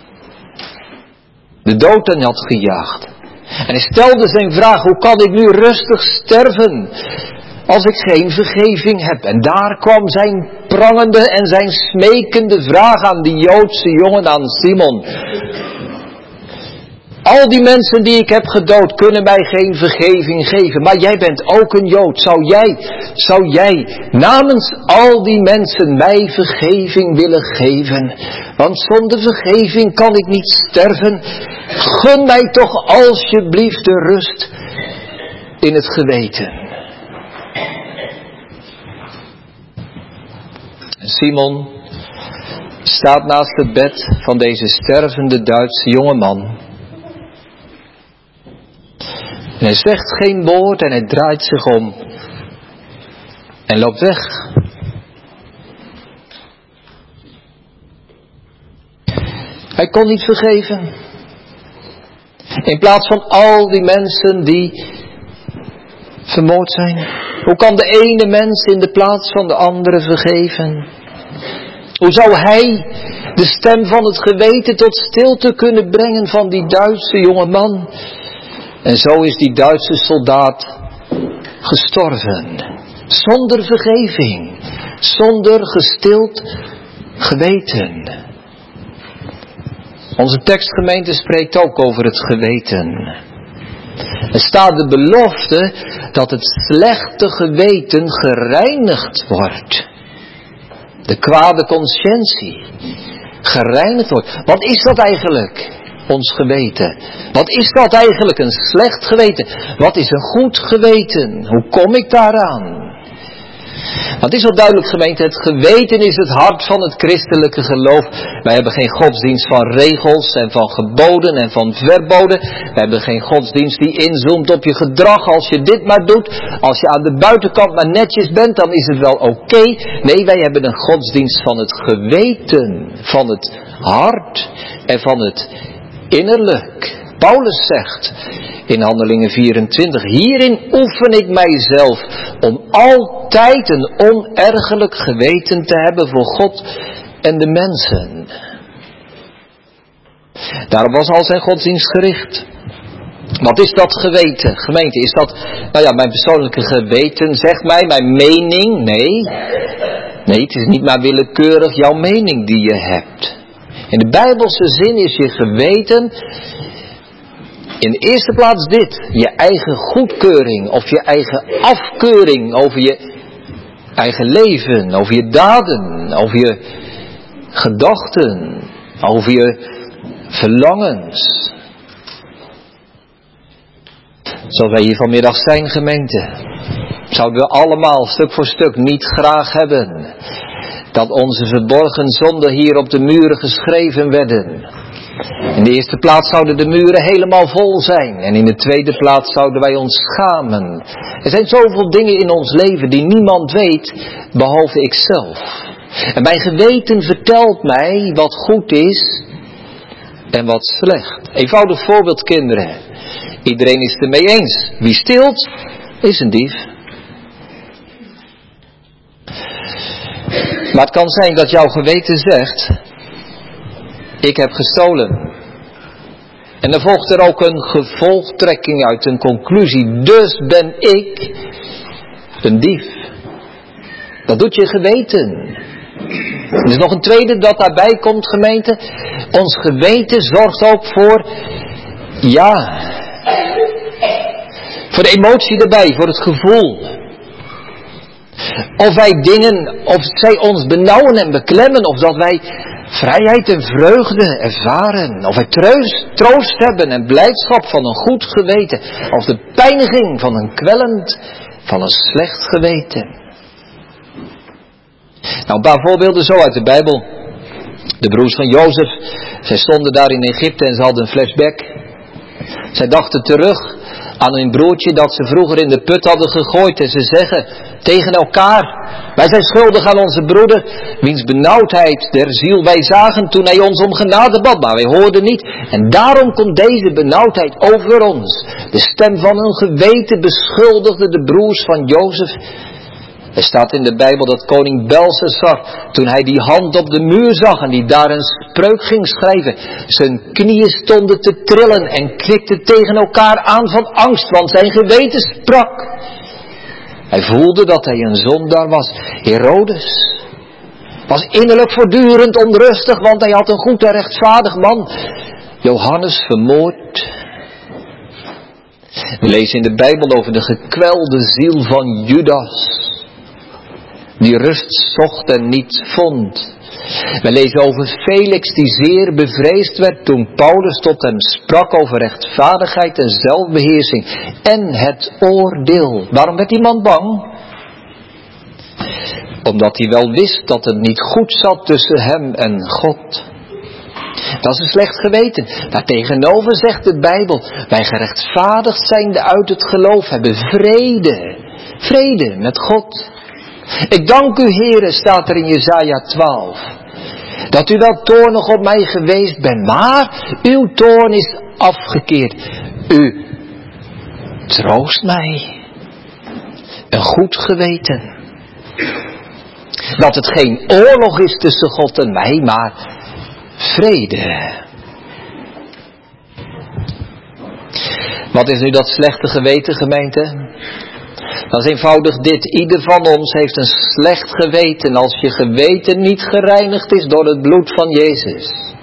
De dood aan had gejaagd. En hij stelde zijn vraag, hoe kan ik nu rustig sterven als ik geen vergeving heb? En daar kwam zijn prangende en zijn smekende vraag aan die Joodse jongen, aan Simon. Al die mensen die ik heb gedood kunnen mij geen vergeving geven. Maar jij bent ook een Jood. Zou jij namens al die mensen mij vergeving willen geven? Want zonder vergeving kan ik niet sterven. Gun mij toch alsjeblieft de rust in het geweten. Simon staat naast het bed van deze stervende Duitse jongeman. En hij zegt geen woord en hij draait zich om. En loopt weg. Hij kon niet vergeven. In plaats van al die mensen die vermoord zijn. Hoe kan de ene mens in de plaats van de andere vergeven? Hoe zou hij de stem van het geweten tot stilte kunnen brengen van die Duitse jonge man? En zo is die Duitse soldaat gestorven. Zonder vergeving. Zonder gestild geweten. Onze tekstgemeente spreekt ook over het geweten. Er staat de belofte dat het slechte geweten gereinigd wordt. De kwade conscientie gereinigd wordt. Wat is dat eigenlijk? Ons geweten. Wat is dat eigenlijk, een slecht geweten? Wat is een goed geweten? Hoe kom ik daaraan? Want het is wel duidelijk, gemeente, het geweten is het hart van het christelijke geloof. Wij hebben geen godsdienst van regels en van geboden en van verboden. Wij hebben geen godsdienst die inzoomt op je gedrag. Als je dit maar doet, als je aan de buitenkant maar netjes bent, dan is het wel oké. Nee, wij hebben een godsdienst van het geweten, van het hart en van het innerlijk. Paulus zegt in Handelingen 24, hierin oefen ik mijzelf om altijd een onergerlijk geweten te hebben voor God en de mensen. Daarop was al zijn godsdienst gericht. Wat is dat geweten? Gemeente, is dat, mijn persoonlijke geweten zegt mij, mijn mening? Nee, het is niet maar willekeurig jouw mening die je hebt. In de Bijbelse zin is je geweten in de eerste plaats dit. Je eigen goedkeuring of je eigen afkeuring over je eigen leven, over je daden, over je gedachten, over je verlangens. Zoals wij hier vanmiddag zijn, gemeente, zouden we allemaal stuk voor stuk niet graag hebben dat onze verborgen zonden hier op de muren geschreven werden. In de eerste plaats zouden de muren helemaal vol zijn. En in de tweede plaats zouden wij ons schamen. Er zijn zoveel dingen in ons leven die niemand weet, behalve ikzelf. En mijn geweten vertelt mij wat goed is en wat slecht. Eenvoudig voorbeeld, kinderen. Iedereen is het ermee eens. Wie steelt, is een dief. Maar het kan zijn dat jouw geweten zegt, ik heb gestolen. En dan volgt er ook een gevolgtrekking uit, een conclusie. Dus ben ik een dief. Dat doet je geweten. Er is nog een tweede dat daarbij komt, gemeente. Ons geweten zorgt ook voor, voor de emotie erbij, voor het gevoel. Of wij dingen, of zij ons benauwen en beklemmen, of dat wij vrijheid en vreugde ervaren. Of wij troost hebben en blijdschap van een goed geweten. Of de pijniging van een kwellend, van een slecht geweten. Nou, een paar voorbeelden zo uit de Bijbel. De broers van Jozef, zij stonden daar in Egypte en ze hadden een flashback. Zij dachten terug aan hun broertje dat ze vroeger in de put hadden gegooid. En ze zeggen tegen elkaar, wij zijn schuldig aan onze broeder, wiens benauwdheid der ziel wij zagen toen hij ons om genade bad, maar wij hoorden niet. En daarom komt deze benauwdheid over ons. De stem van hun geweten beschuldigde de broers van Jozef. Er staat in de Bijbel dat koning Belshazzar, toen hij die hand op de muur zag en die daar een spreuk ging schrijven, zijn knieën stonden te trillen en knikten tegen elkaar aan van angst, want zijn geweten sprak. Hij voelde dat hij een zondaar was. Herodes was innerlijk voortdurend onrustig, want hij had een goed en rechtvaardig man, Johannes, vermoord. We lezen in de Bijbel over de gekwelde ziel van Judas, die rust zocht en niet vond. We lezen over Felix die zeer bevreesd werd toen Paulus tot hem sprak over rechtvaardigheid en zelfbeheersing en het oordeel. Waarom werd die man bang? Omdat hij wel wist dat het niet goed zat tussen hem en God. Dat is een slecht geweten. Daartegenover zegt de Bijbel, wij gerechtvaardigd zijnde uit het geloof hebben vrede. Vrede met God. Ik dank u, Heere, staat er in Jesaja 12, dat u wel toornig op mij geweest bent, maar uw toorn is afgekeerd. U troost mij. Een goed geweten. Dat het geen oorlog is tussen God en mij, maar vrede. Wat is nu dat slechte geweten, gemeente? Dat is eenvoudig dit. Ieder van ons heeft een slecht geweten als je geweten niet gereinigd is door het bloed van Jezus.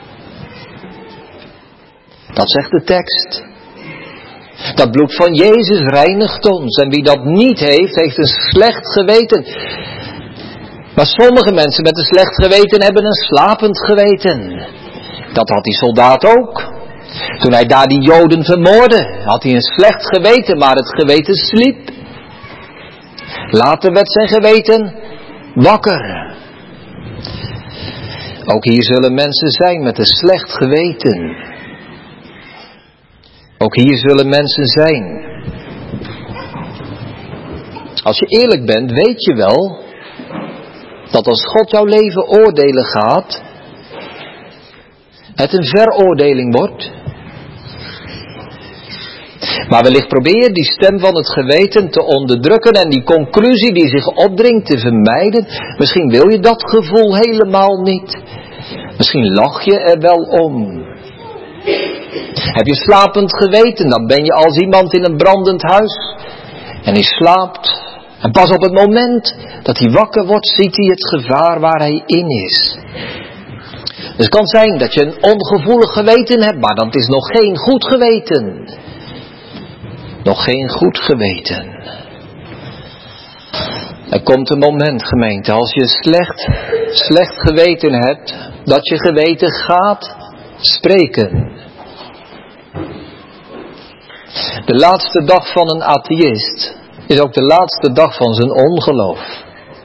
Dat zegt de tekst. Dat bloed van Jezus reinigt ons. En wie dat niet heeft, heeft een slecht geweten. Maar sommige mensen met een slecht geweten hebben een slapend geweten. Dat had die soldaat ook. Toen hij daar die Joden vermoordde, had hij een slecht geweten, maar het geweten sliep. Later werd zijn geweten wakker. Ook hier zullen mensen zijn met een slecht geweten. Ook hier zullen mensen zijn. Als je eerlijk bent, weet je wel dat als God jouw leven oordelen gaat, het een veroordeling wordt. Maar wellicht probeer je die stem van het geweten te onderdrukken en die conclusie die zich opdringt te vermijden. Misschien wil je dat gevoel helemaal niet. Misschien lach je er wel om. Heb je slapend geweten, dan ben je als iemand in een brandend huis. En hij slaapt. En pas op het moment dat hij wakker wordt, ziet hij het gevaar waar hij in is. Dus het kan zijn dat je een ongevoelig geweten hebt, maar dat is nog geen goed geweten. Nog geen goed geweten. Er komt een moment, gemeente, als je slecht geweten hebt, dat je geweten gaat spreken. De laatste dag van een atheïst is ook de laatste dag van zijn ongeloof.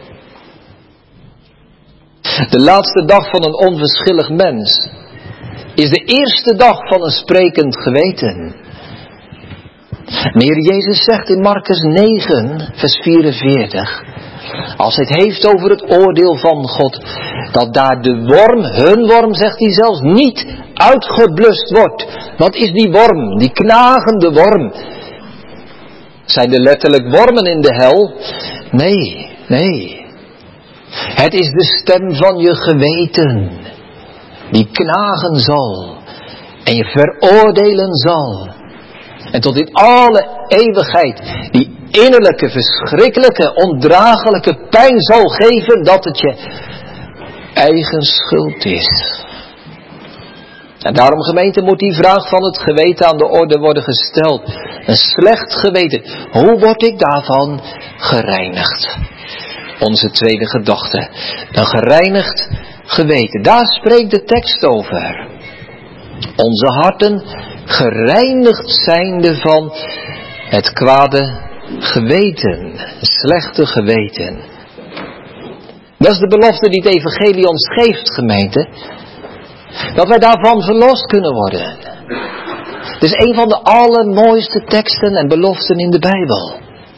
De laatste dag van een onverschillig mens is de eerste dag van een sprekend geweten. De Heer Jezus zegt in Marcus 9, vers 44, als hij het heeft over het oordeel van God, dat daar de worm, hun worm zegt hij zelfs, niet uitgeblust wordt. Wat is die worm, die knagende worm? Zijn er letterlijk wormen in de hel? Nee. Het is de stem van je geweten, die knagen zal en je veroordelen zal. En tot in alle eeuwigheid die innerlijke, verschrikkelijke, ondraaglijke pijn zal geven dat het je eigen schuld is. En daarom, gemeente, moet die vraag van het geweten aan de orde worden gesteld. Een slecht geweten, hoe word ik daarvan gereinigd? Onze tweede gedachte, een gereinigd geweten. Daar spreekt de tekst over. Onze harten gereinigd zijnde van het kwade geweten, het slechte geweten. Dat is de belofte die het evangelie ons geeft, gemeente. Dat wij daarvan verlost kunnen worden. Het is een van de allermooiste teksten en beloften in de Bijbel.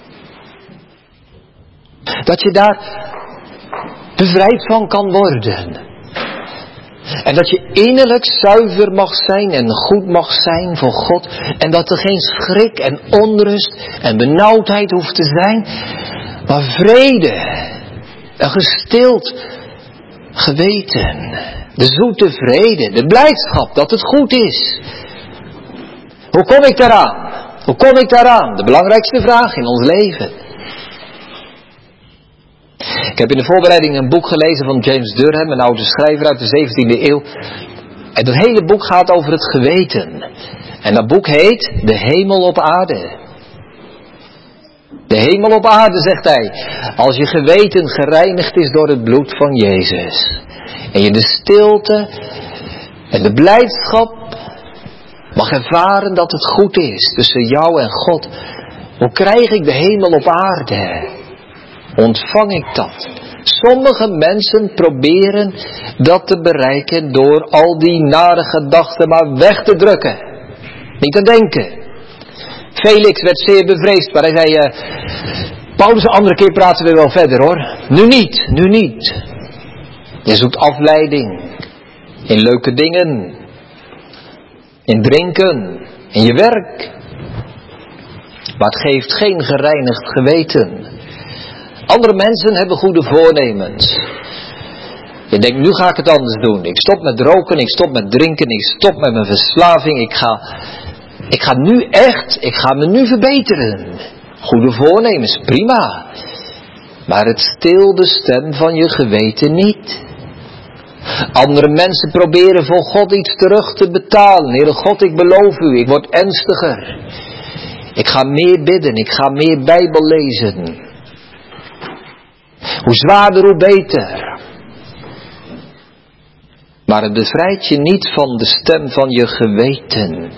Dat je daar bevrijd van kan worden. En dat je innerlijk zuiver mag zijn en goed mag zijn voor God. En dat er geen schrik en onrust en benauwdheid hoeft te zijn. Maar vrede. Een gestild geweten. De zoete vrede. De blijdschap dat het goed is. Hoe kom ik daaraan? Hoe kom ik daaraan? De belangrijkste vraag in ons leven. Ik heb in de voorbereiding een boek gelezen van James Durham, een oude schrijver uit de 17e eeuw. En dat hele boek gaat over het geweten. En dat boek heet De Hemel op Aarde. De hemel op aarde, zegt hij. Als je geweten gereinigd is door het bloed van Jezus. En je de stilte en de blijdschap mag ervaren dat het goed is tussen jou en God. Hoe krijg ik de hemel op aarde? Ontvang ik dat? Sommige mensen proberen dat te bereiken door al die nare gedachten maar weg te drukken. Niet te denken. Felix werd zeer bevreesd, maar hij zei, Paulus, een andere keer praten we wel verder hoor. Nu niet. Je zoekt afleiding in leuke dingen, in drinken, in je werk. Maar het geeft geen gereinigd geweten. Andere mensen hebben goede voornemens. Je denkt, nu ga ik het anders doen. Ik stop met roken, ik stop met drinken, ik stop met mijn verslaving. Ik ga me nu verbeteren. Goede voornemens, prima. Maar het stilt de stem van je geweten niet. Andere mensen proberen voor God iets terug te betalen. Heere God, ik beloof u, ik word ernstiger. Ik ga meer bidden, ik ga meer Bijbel lezen. Hoe zwaarder, hoe beter. Maar het bevrijdt je niet van de stem van je geweten.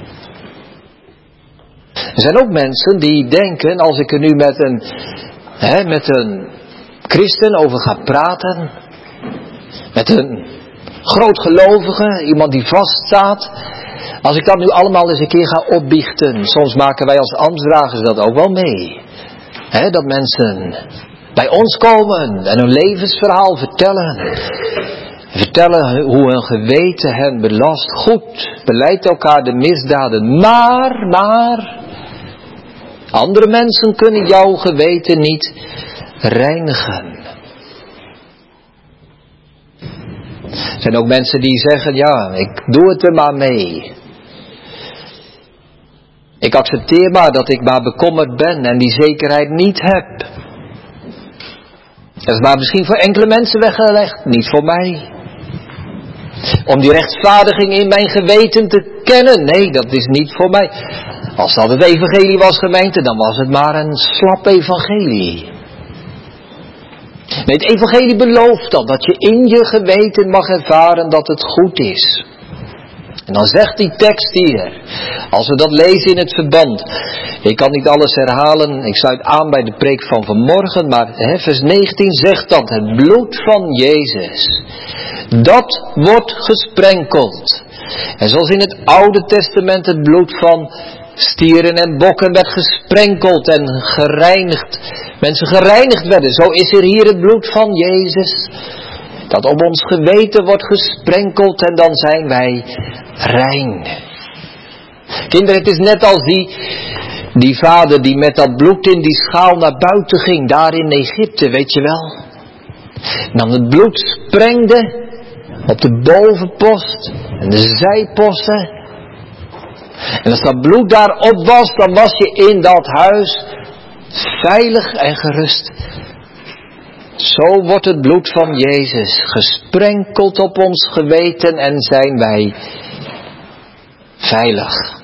Er zijn ook mensen die denken, als ik er nu met een christen over ga praten, met een grootgelovige, iemand die vaststaat, als ik dat nu allemaal eens een keer ga opbiechten, soms maken wij als ambtsdragers dat ook wel mee. Dat mensen bij ons komen en hun levensverhaal vertellen. Vertellen hoe hun geweten hen belast. Goed, belijdt elkaar de misdaden. Maar andere mensen kunnen jouw geweten niet reinigen. Er zijn ook mensen die zeggen, ja, ik doe het er maar mee. Ik accepteer maar dat ik maar bekommerd ben en die zekerheid niet heb. Dat is maar misschien voor enkele mensen weggelegd, niet voor mij. Om die rechtvaardiging in mijn geweten te kennen, nee, dat is niet voor mij. Als dat het evangelie was, gemeente, dan was het maar een slap evangelie. Nee, het evangelie belooft dat je in je geweten mag ervaren dat het goed is. En dan zegt die tekst hier, als we dat lezen in het verband, ik kan niet alles herhalen, ik sluit aan bij de preek van vanmorgen, maar vers 19 zegt dat het bloed van Jezus, dat wordt gesprenkeld. En zoals in het Oude Testament het bloed van stieren en bokken werd gesprenkeld en gereinigd, mensen gereinigd werden, zo is er hier het bloed van Jezus, dat op ons geweten wordt gesprenkeld en dan zijn wij rein. Kinderen, het is net als die vader die met dat bloed in die schaal naar buiten ging, daar in Egypte, weet je wel. En dan het bloed sprengde op de bovenpost en de zijposten. En als dat bloed daarop was, dan was je in dat huis veilig en gerust. Zo wordt het bloed van Jezus gesprenkeld op ons geweten en zijn wij veilig.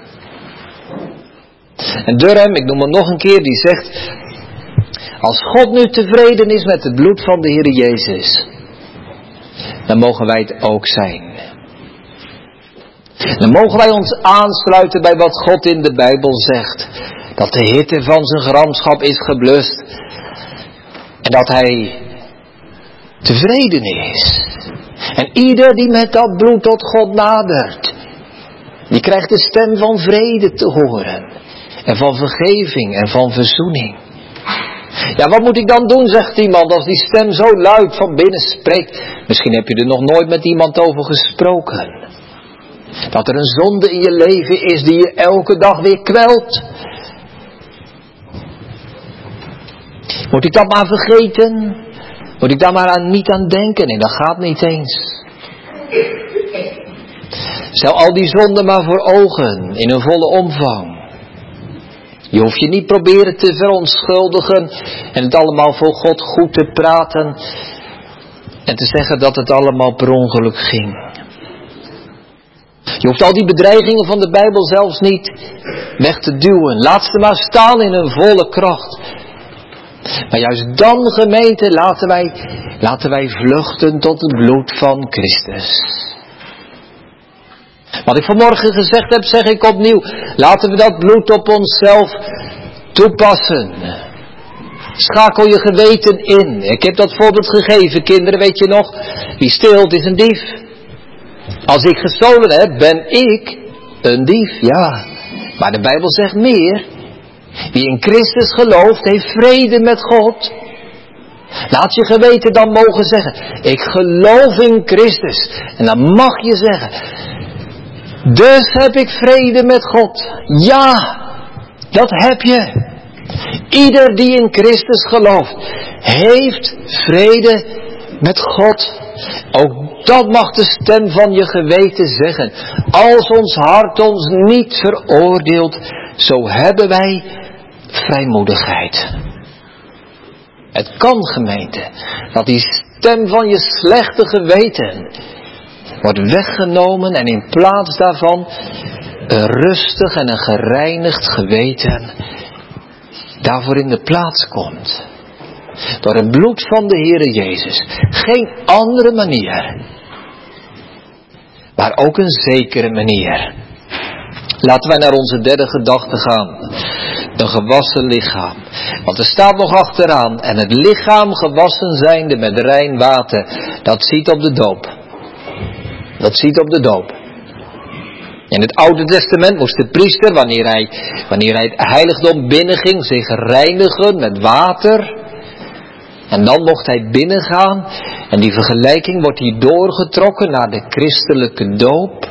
En Durham, ik noem hem nog een keer, die zegt, als God nu tevreden is met het bloed van de Heer Jezus, dan mogen wij het ook zijn. Dan mogen wij ons aansluiten bij wat God in de Bijbel zegt. Dat de hitte van zijn gramschap is geblust. En dat hij tevreden is. En ieder die met dat bloed tot God nadert, die krijgt de stem van vrede te horen. En van vergeving en van verzoening. Ja, wat moet ik dan doen, zegt iemand, als die stem zo luid van binnen spreekt. Misschien heb je er nog nooit met iemand over gesproken. Dat er een zonde in je leven is die je elke dag weer kwelt. Moet ik dat maar vergeten? Moet ik daar maar niet aan denken? Nee, dat gaat niet eens. Stel al die zonden maar voor ogen in een volle omvang. Je hoeft je niet proberen te verontschuldigen en het allemaal voor God goed te praten en te zeggen dat het allemaal per ongeluk ging. Je hoeft al die bedreigingen van de Bijbel zelfs niet weg te duwen. Laat ze maar staan in hun volle kracht. Maar juist dan, gemeente, laten wij vluchten tot het bloed van Christus. Wat ik vanmorgen gezegd heb, zeg ik opnieuw. Laten we dat bloed op onszelf toepassen. Schakel je geweten in. Ik heb dat voorbeeld gegeven, kinderen, weet je nog? Wie steelt is een dief. Als ik gestolen heb, ben ik een dief, ja. Maar de Bijbel zegt meer. Wie in Christus gelooft, heeft vrede met God. Laat je geweten dan mogen zeggen, ik geloof in Christus. En dan mag je zeggen, dus heb ik vrede met God. Ja, dat heb je. Ieder die in Christus gelooft, heeft vrede met God. Ook dat mag de stem van je geweten zeggen. Als ons hart ons niet veroordeelt, zo hebben wij vrijmoedigheid. Het kan, gemeente, dat die stem van je slechte geweten wordt weggenomen en in plaats daarvan een rustig en een gereinigd geweten daarvoor in de plaats komt. Door het bloed van de Heere Jezus. Geen andere manier. Maar ook een zekere manier. Laten wij naar onze derde gedachte gaan. Een gewassen lichaam. Want er staat nog achteraan. En het lichaam gewassen zijnde met rein water. Dat ziet op de doop. Dat ziet op de doop. In het Oude Testament moest de priester, wanneer hij het heiligdom binnenging, zich reinigen met water. En dan mocht hij binnengaan. En die vergelijking wordt hier doorgetrokken naar de christelijke doop.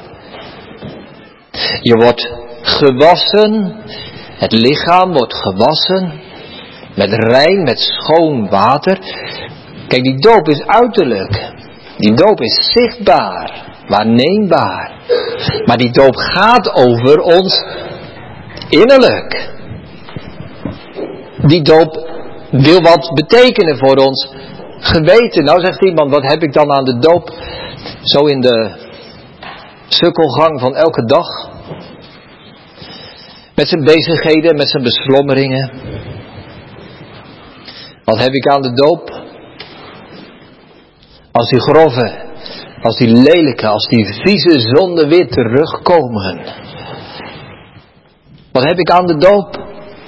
Je wordt gewassen. Het lichaam wordt gewassen. Met rein, met schoon water. Kijk, die doop is uiterlijk. Die doop is zichtbaar, waarneembaar. Maar die doop gaat over ons innerlijk. Die doop wil wat betekenen voor ons geweten. Nou zegt iemand, wat heb ik dan aan de doop? Zo in de sukkelgang van elke dag. Met zijn bezigheden, met zijn beslommeringen. Wat heb ik aan de doop? Als die grove, als die lelijke, als die vieze zonden weer terugkomen. Wat heb ik aan de doop?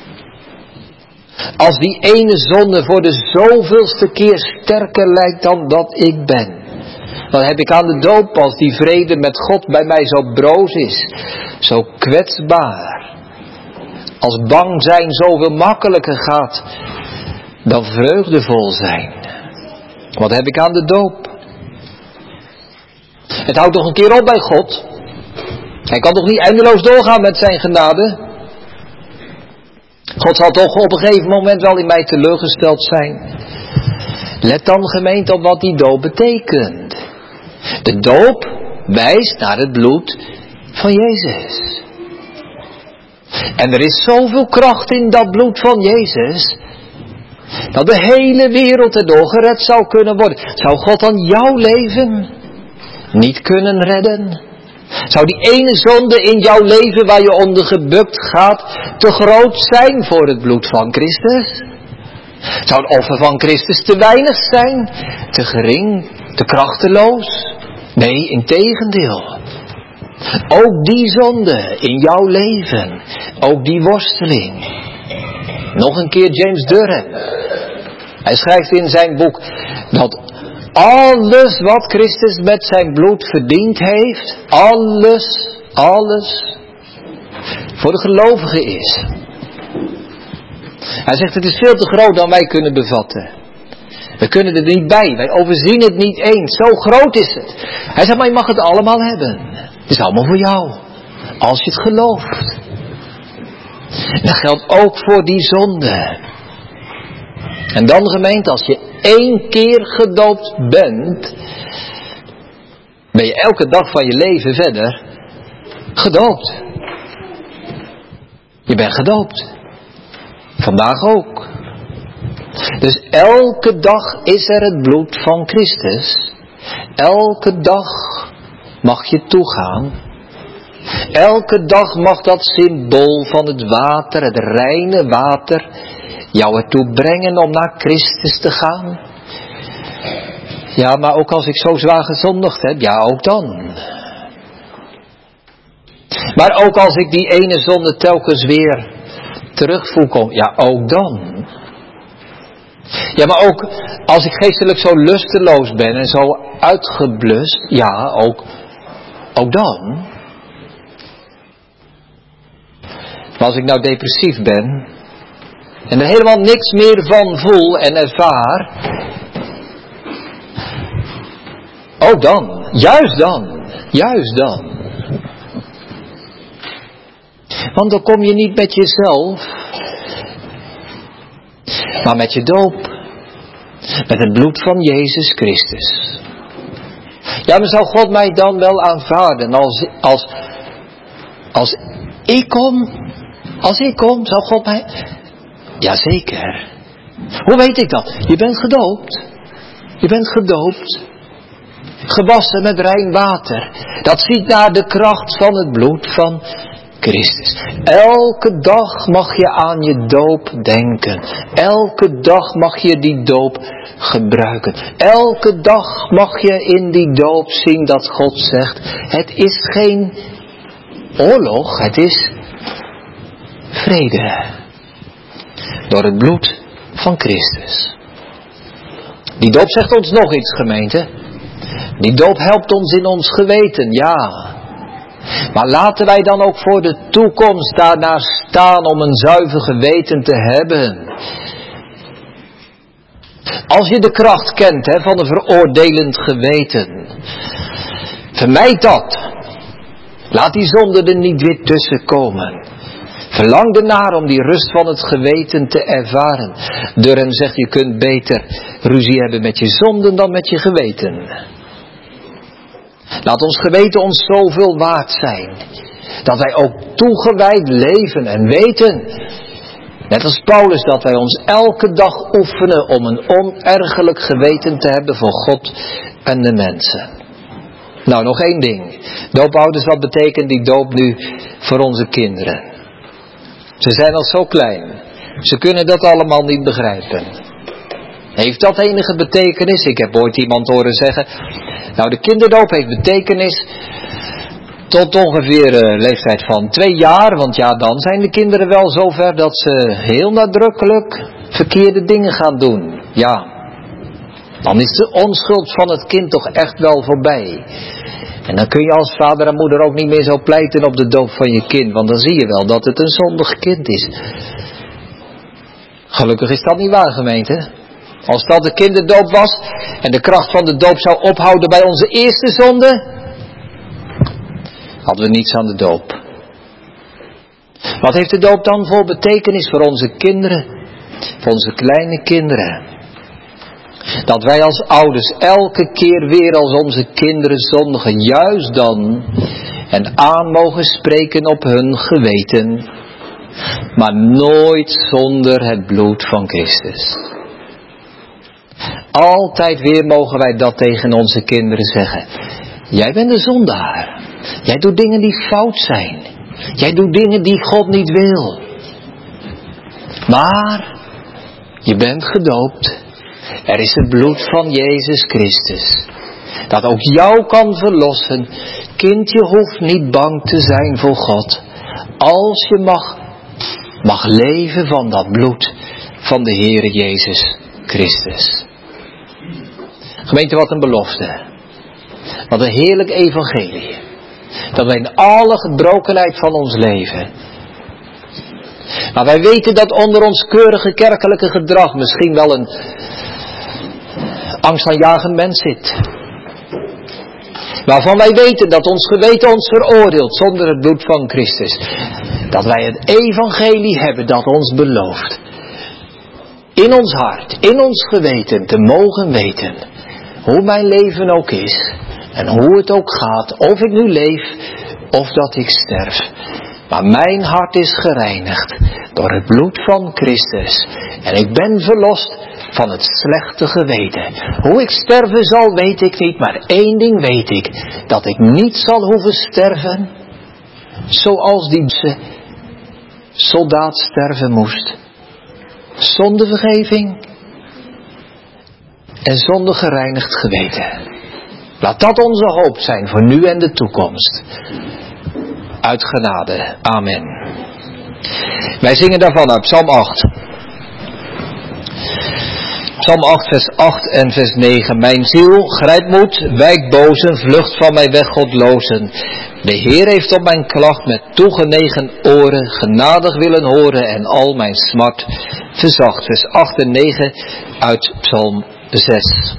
Als die ene zonde voor de zoveelste keer sterker lijkt dan dat ik ben. Wat heb ik aan de doop als die vrede met God bij mij zo broos is. Zo kwetsbaar. Als bang zijn zoveel makkelijker gaat dan vreugdevol zijn. Wat heb ik aan de doop? Het houdt toch een keer op bij God. Hij kan toch niet eindeloos doorgaan met zijn genade? God zal toch op een gegeven moment wel in mij teleurgesteld zijn. Let dan gemeente op wat die doop betekent. De doop wijst naar het bloed van Jezus. En er is zoveel kracht in dat bloed van Jezus, dat de hele wereld erdoor gered zou kunnen worden. Zou God dan jouw leven niet kunnen redden? Zou die ene zonde in jouw leven waar je onder gebukt gaat te groot zijn voor het bloed van Christus? Zou het offer van Christus te weinig zijn? Te gering? Te krachteloos? Nee, integendeel. Ook die zonde in jouw leven, ook die worsteling. Nog een keer James Durham. Hij schrijft in zijn boek dat alles wat Christus met zijn bloed verdiend heeft, alles voor de gelovigen is. Hij zegt het is veel te groot dan wij kunnen bevatten. We kunnen er niet bij, wij overzien het niet eens, zo groot is het. Hij zegt maar je mag het allemaal hebben. Het is allemaal voor jou, als je het gelooft. Dat geldt ook voor die zonde. En dan gemeente, als je 1 keer gedoopt bent, ben je elke dag van je leven verder gedoopt. Je bent gedoopt. Vandaag ook. Dus elke dag is er het bloed van Christus. Elke dag mag je toegaan. Elke dag mag dat symbool van het water, het reine water, jou ertoe brengen om naar Christus te gaan. Ja, maar ook als ik zo zwaar gezondigd heb, ja ook dan. Maar ook als ik die ene zonde telkens weer terugvoel komen, ja ook dan. Ja, maar ook als ik geestelijk zo lusteloos ben en zo uitgeblust, ja ook dan. Maar als ik nou depressief ben en er helemaal niks meer van voel en ervaar, ook dan, juist dan. Want dan kom je niet met jezelf, maar met je doop. Met het bloed van Jezus Christus. Ja, maar zou God mij dan wel aanvaarden als ik kom? Als ik kom, zou God mij... Jazeker. Hoe weet ik dat? Je bent gedoopt. Je bent gedoopt. Gewassen met rein water. Dat ziet naar de kracht van het bloed van Christus. Elke dag mag je aan je doop denken. Elke dag mag je die doop gebruiken. Elke dag mag je in die doop zien dat God zegt, het is geen oorlog, het is vrede. Door het bloed van Christus. Die doop zegt ons nog iets, gemeente. Die doop helpt ons in ons geweten, ja. Maar laten wij dan ook voor de toekomst daarnaar staan om een zuiver geweten te hebben. Als je de kracht kent van een veroordelend geweten, vermijd dat. Laat die zonde er niet weer tussen komen. Verlang ernaar om die rust van het geweten te ervaren. Durham zegt, je kunt beter ruzie hebben met je zonden dan met je geweten. Laat ons geweten ons zoveel waard zijn. Dat wij ook toegewijd leven en weten. Net als Paulus, dat wij ons elke dag oefenen om een onergerlijk geweten te hebben voor God en de mensen. Nou, nog één ding. Doopouders, wat betekent die doop nu voor onze kinderen? Ze zijn al zo klein. Ze kunnen dat allemaal niet begrijpen. Heeft dat enige betekenis? Ik heb ooit iemand horen zeggen, nou, de kinderdoop heeft betekenis tot ongeveer leeftijd van 2 jaar, want ja, dan zijn de kinderen wel zover dat ze heel nadrukkelijk verkeerde dingen gaan doen. Ja, dan is de onschuld van het kind toch echt wel voorbij. En dan kun je als vader en moeder ook niet meer zo pleiten op de doop van je kind, want dan zie je wel dat het een zondig kind is. Gelukkig is dat niet waar, gemeente. Als dat de kinderdoop was en de kracht van de doop zou ophouden bij onze eerste zonde, hadden we niets aan de doop. Wat heeft de doop dan voor betekenis voor onze kinderen? Voor onze kleine kinderen. Dat wij als ouders elke keer weer als onze kinderen zondigen, juist dan en aan mogen spreken op hun geweten. Maar nooit zonder het bloed van Christus. Altijd weer mogen wij dat tegen onze kinderen zeggen. Jij bent een zondaar. Jij doet dingen die fout zijn. Jij doet dingen die God niet wil. Maar je bent gedoopt. Er is het bloed van Jezus Christus. Dat ook jou kan verlossen. Kind, je hoeft niet bang te zijn voor God. Als je mag leven van dat bloed van de Heere Jezus Christus. Gemeente, wat een belofte. Wat een heerlijk evangelie. Dat wij in alle gebrokenheid van ons leven. Maar wij weten dat onder ons keurige kerkelijke gedrag misschien wel een angstaanjagend mens zit. Waarvan wij weten dat ons geweten ons veroordeelt zonder het bloed van Christus. Dat wij het evangelie hebben dat ons belooft. In ons hart, in ons geweten te mogen weten. Hoe mijn leven ook is. En hoe het ook gaat. Of ik nu leef of dat ik sterf. Maar mijn hart is gereinigd door het bloed van Christus. En ik ben verlost van het slechte geweten. Hoe ik sterven zal weet ik niet. Maar één ding weet ik. Dat ik niet zal hoeven sterven. Zoals die soldaat sterven moest. Zonder vergeving. En zonder gereinigd geweten. Laat dat onze hoop zijn voor nu en de toekomst. Uit genade. Amen. Wij zingen daarvan uit Psalm 8. Psalm 8 vers 8 en vers 9. Mijn ziel, grijp moed, wijk bozen, vlucht van mij weg godlozen. De Heer heeft op mijn klacht met toegenegen oren genadig willen horen en al mijn smart verzacht. Vers 8 en 9 uit Psalm 6.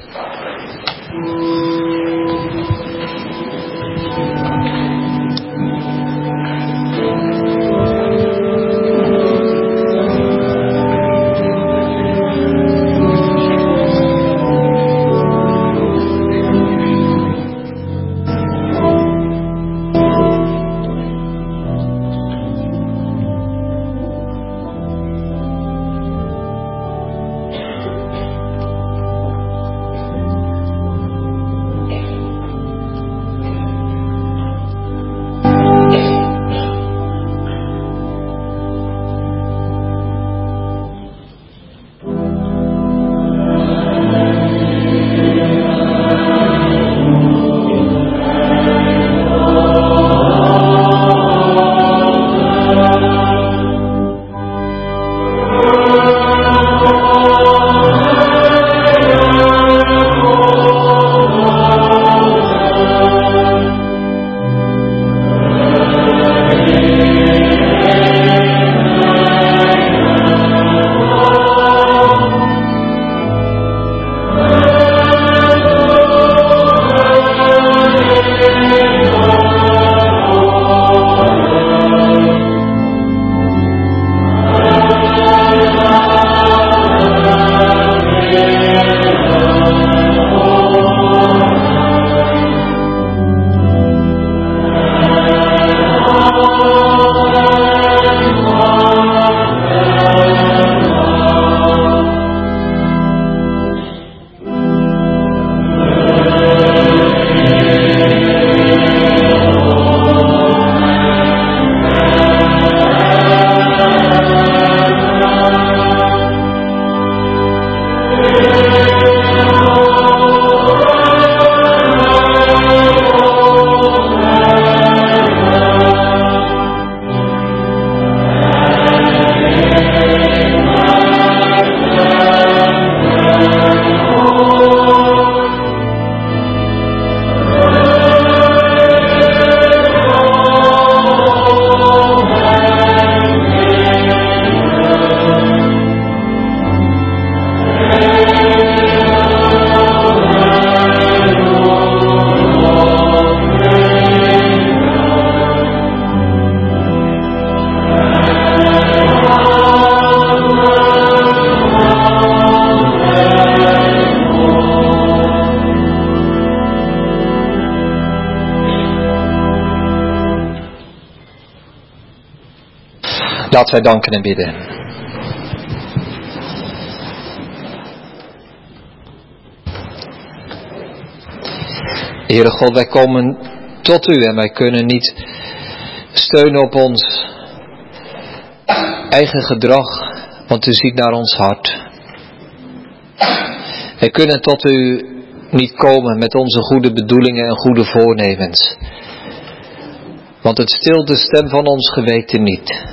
Laten wij danken en bidden. Heere God, wij komen tot u en wij kunnen niet steunen op ons eigen gedrag, want u ziet naar ons hart. Wij kunnen tot u niet komen met onze goede bedoelingen en goede voornemens, want het stilt de stem van ons geweten niet.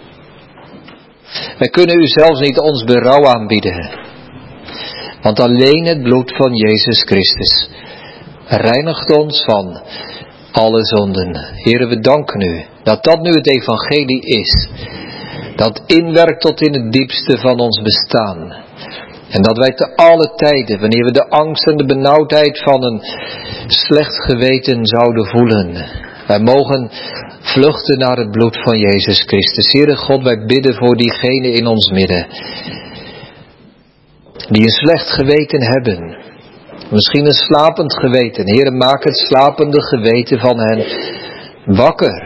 Wij kunnen u zelfs niet ons berouw aanbieden, want alleen het bloed van Jezus Christus reinigt ons van alle zonden. Heere, we danken u dat dat nu het evangelie is, dat inwerkt tot in het diepste van ons bestaan. En dat wij te alle tijden, wanneer we de angst en de benauwdheid van een slecht geweten zouden voelen, wij mogen vluchten naar het bloed van Jezus Christus. Heere God, wij bidden voor diegenen in ons midden, die een slecht geweten hebben. Misschien een slapend geweten. Heere, maak het slapende geweten van hen wakker.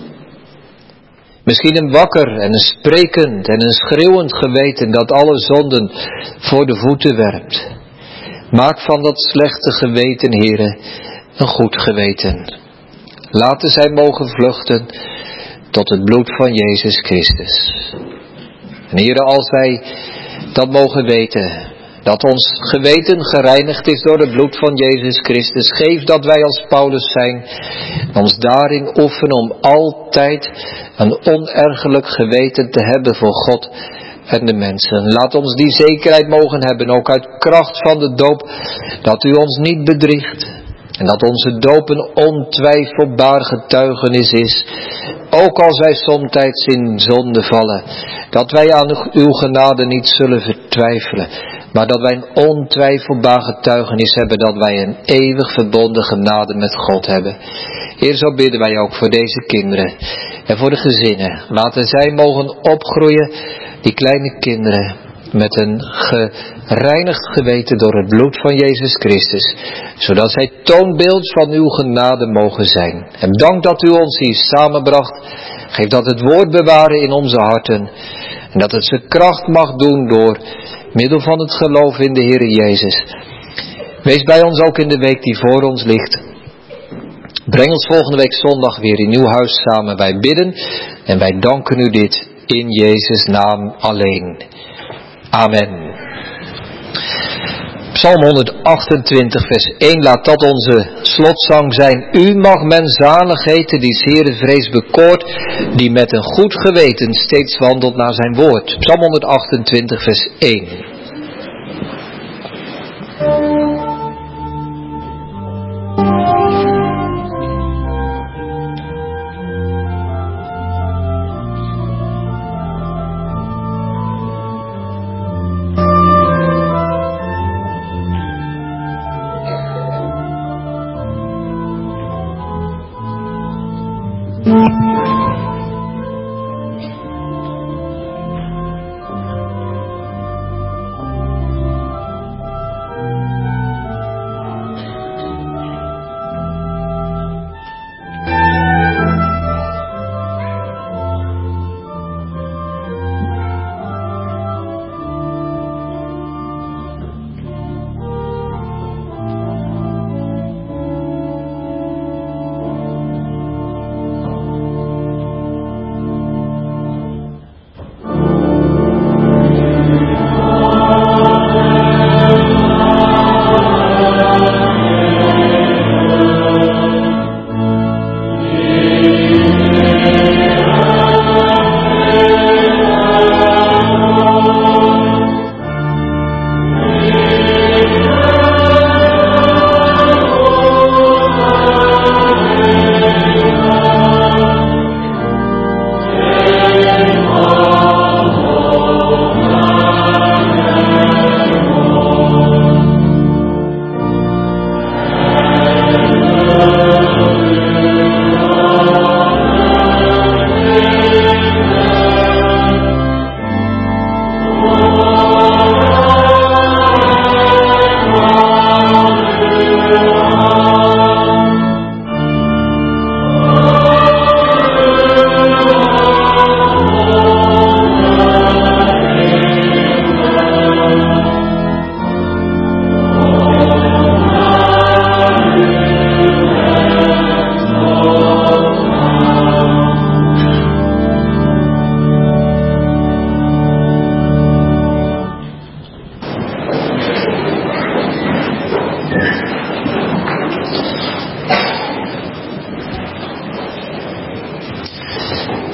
Misschien een wakker en een sprekend en een schreeuwend geweten dat alle zonden voor de voeten werpt. Maak van dat slechte geweten, Heere, een goed geweten. Laten zij mogen vluchten tot het bloed van Jezus Christus. En Heere, als wij dat mogen weten, dat ons geweten gereinigd is door het bloed van Jezus Christus, geef dat wij als Paulus zijn, ons daarin oefenen om altijd een onergerlijk geweten te hebben voor God en de mensen. Laat ons die zekerheid mogen hebben, ook uit kracht van de doop, dat u ons niet bedriegt. En dat onze doop een ontwijfelbaar getuigenis is, ook als wij somtijds in zonde vallen, dat wij aan uw genade niet zullen vertwijfelen, maar dat wij een ontwijfelbaar getuigenis hebben dat wij een eeuwig verbonden genade met God hebben. Heer, zo bidden wij ook voor deze kinderen en voor de gezinnen. Laten zij mogen opgroeien, die kleine kinderen, met een gereinigd geweten door het bloed van Jezus Christus, zodat zij toonbeeld van uw genade mogen zijn. En dank dat u ons hier samenbracht. Geef dat het woord bewaren in onze harten en dat het zijn kracht mag doen door middel van het geloof in de Heer Jezus. Wees bij ons ook in de week die voor ons ligt. Breng ons volgende week zondag weer in uw huis samen. Wij bidden en wij danken u dit in Jezus' naam alleen. Amen. Psalm 128 vers 1, laat dat onze slotzang zijn. U mag men zalig heten die 's Heeren vrees bekoort, die met een goed geweten steeds wandelt naar zijn woord. Psalm 128 vers 1.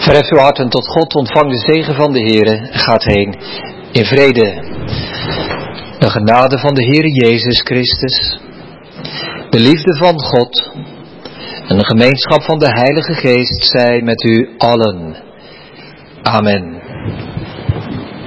Verhef uw harten tot God, ontvang de zegen van de Heere en gaat heen in vrede. De genade van de Heere Jezus Christus, de liefde van God en de gemeenschap van de Heilige Geest zij met u allen. Amen.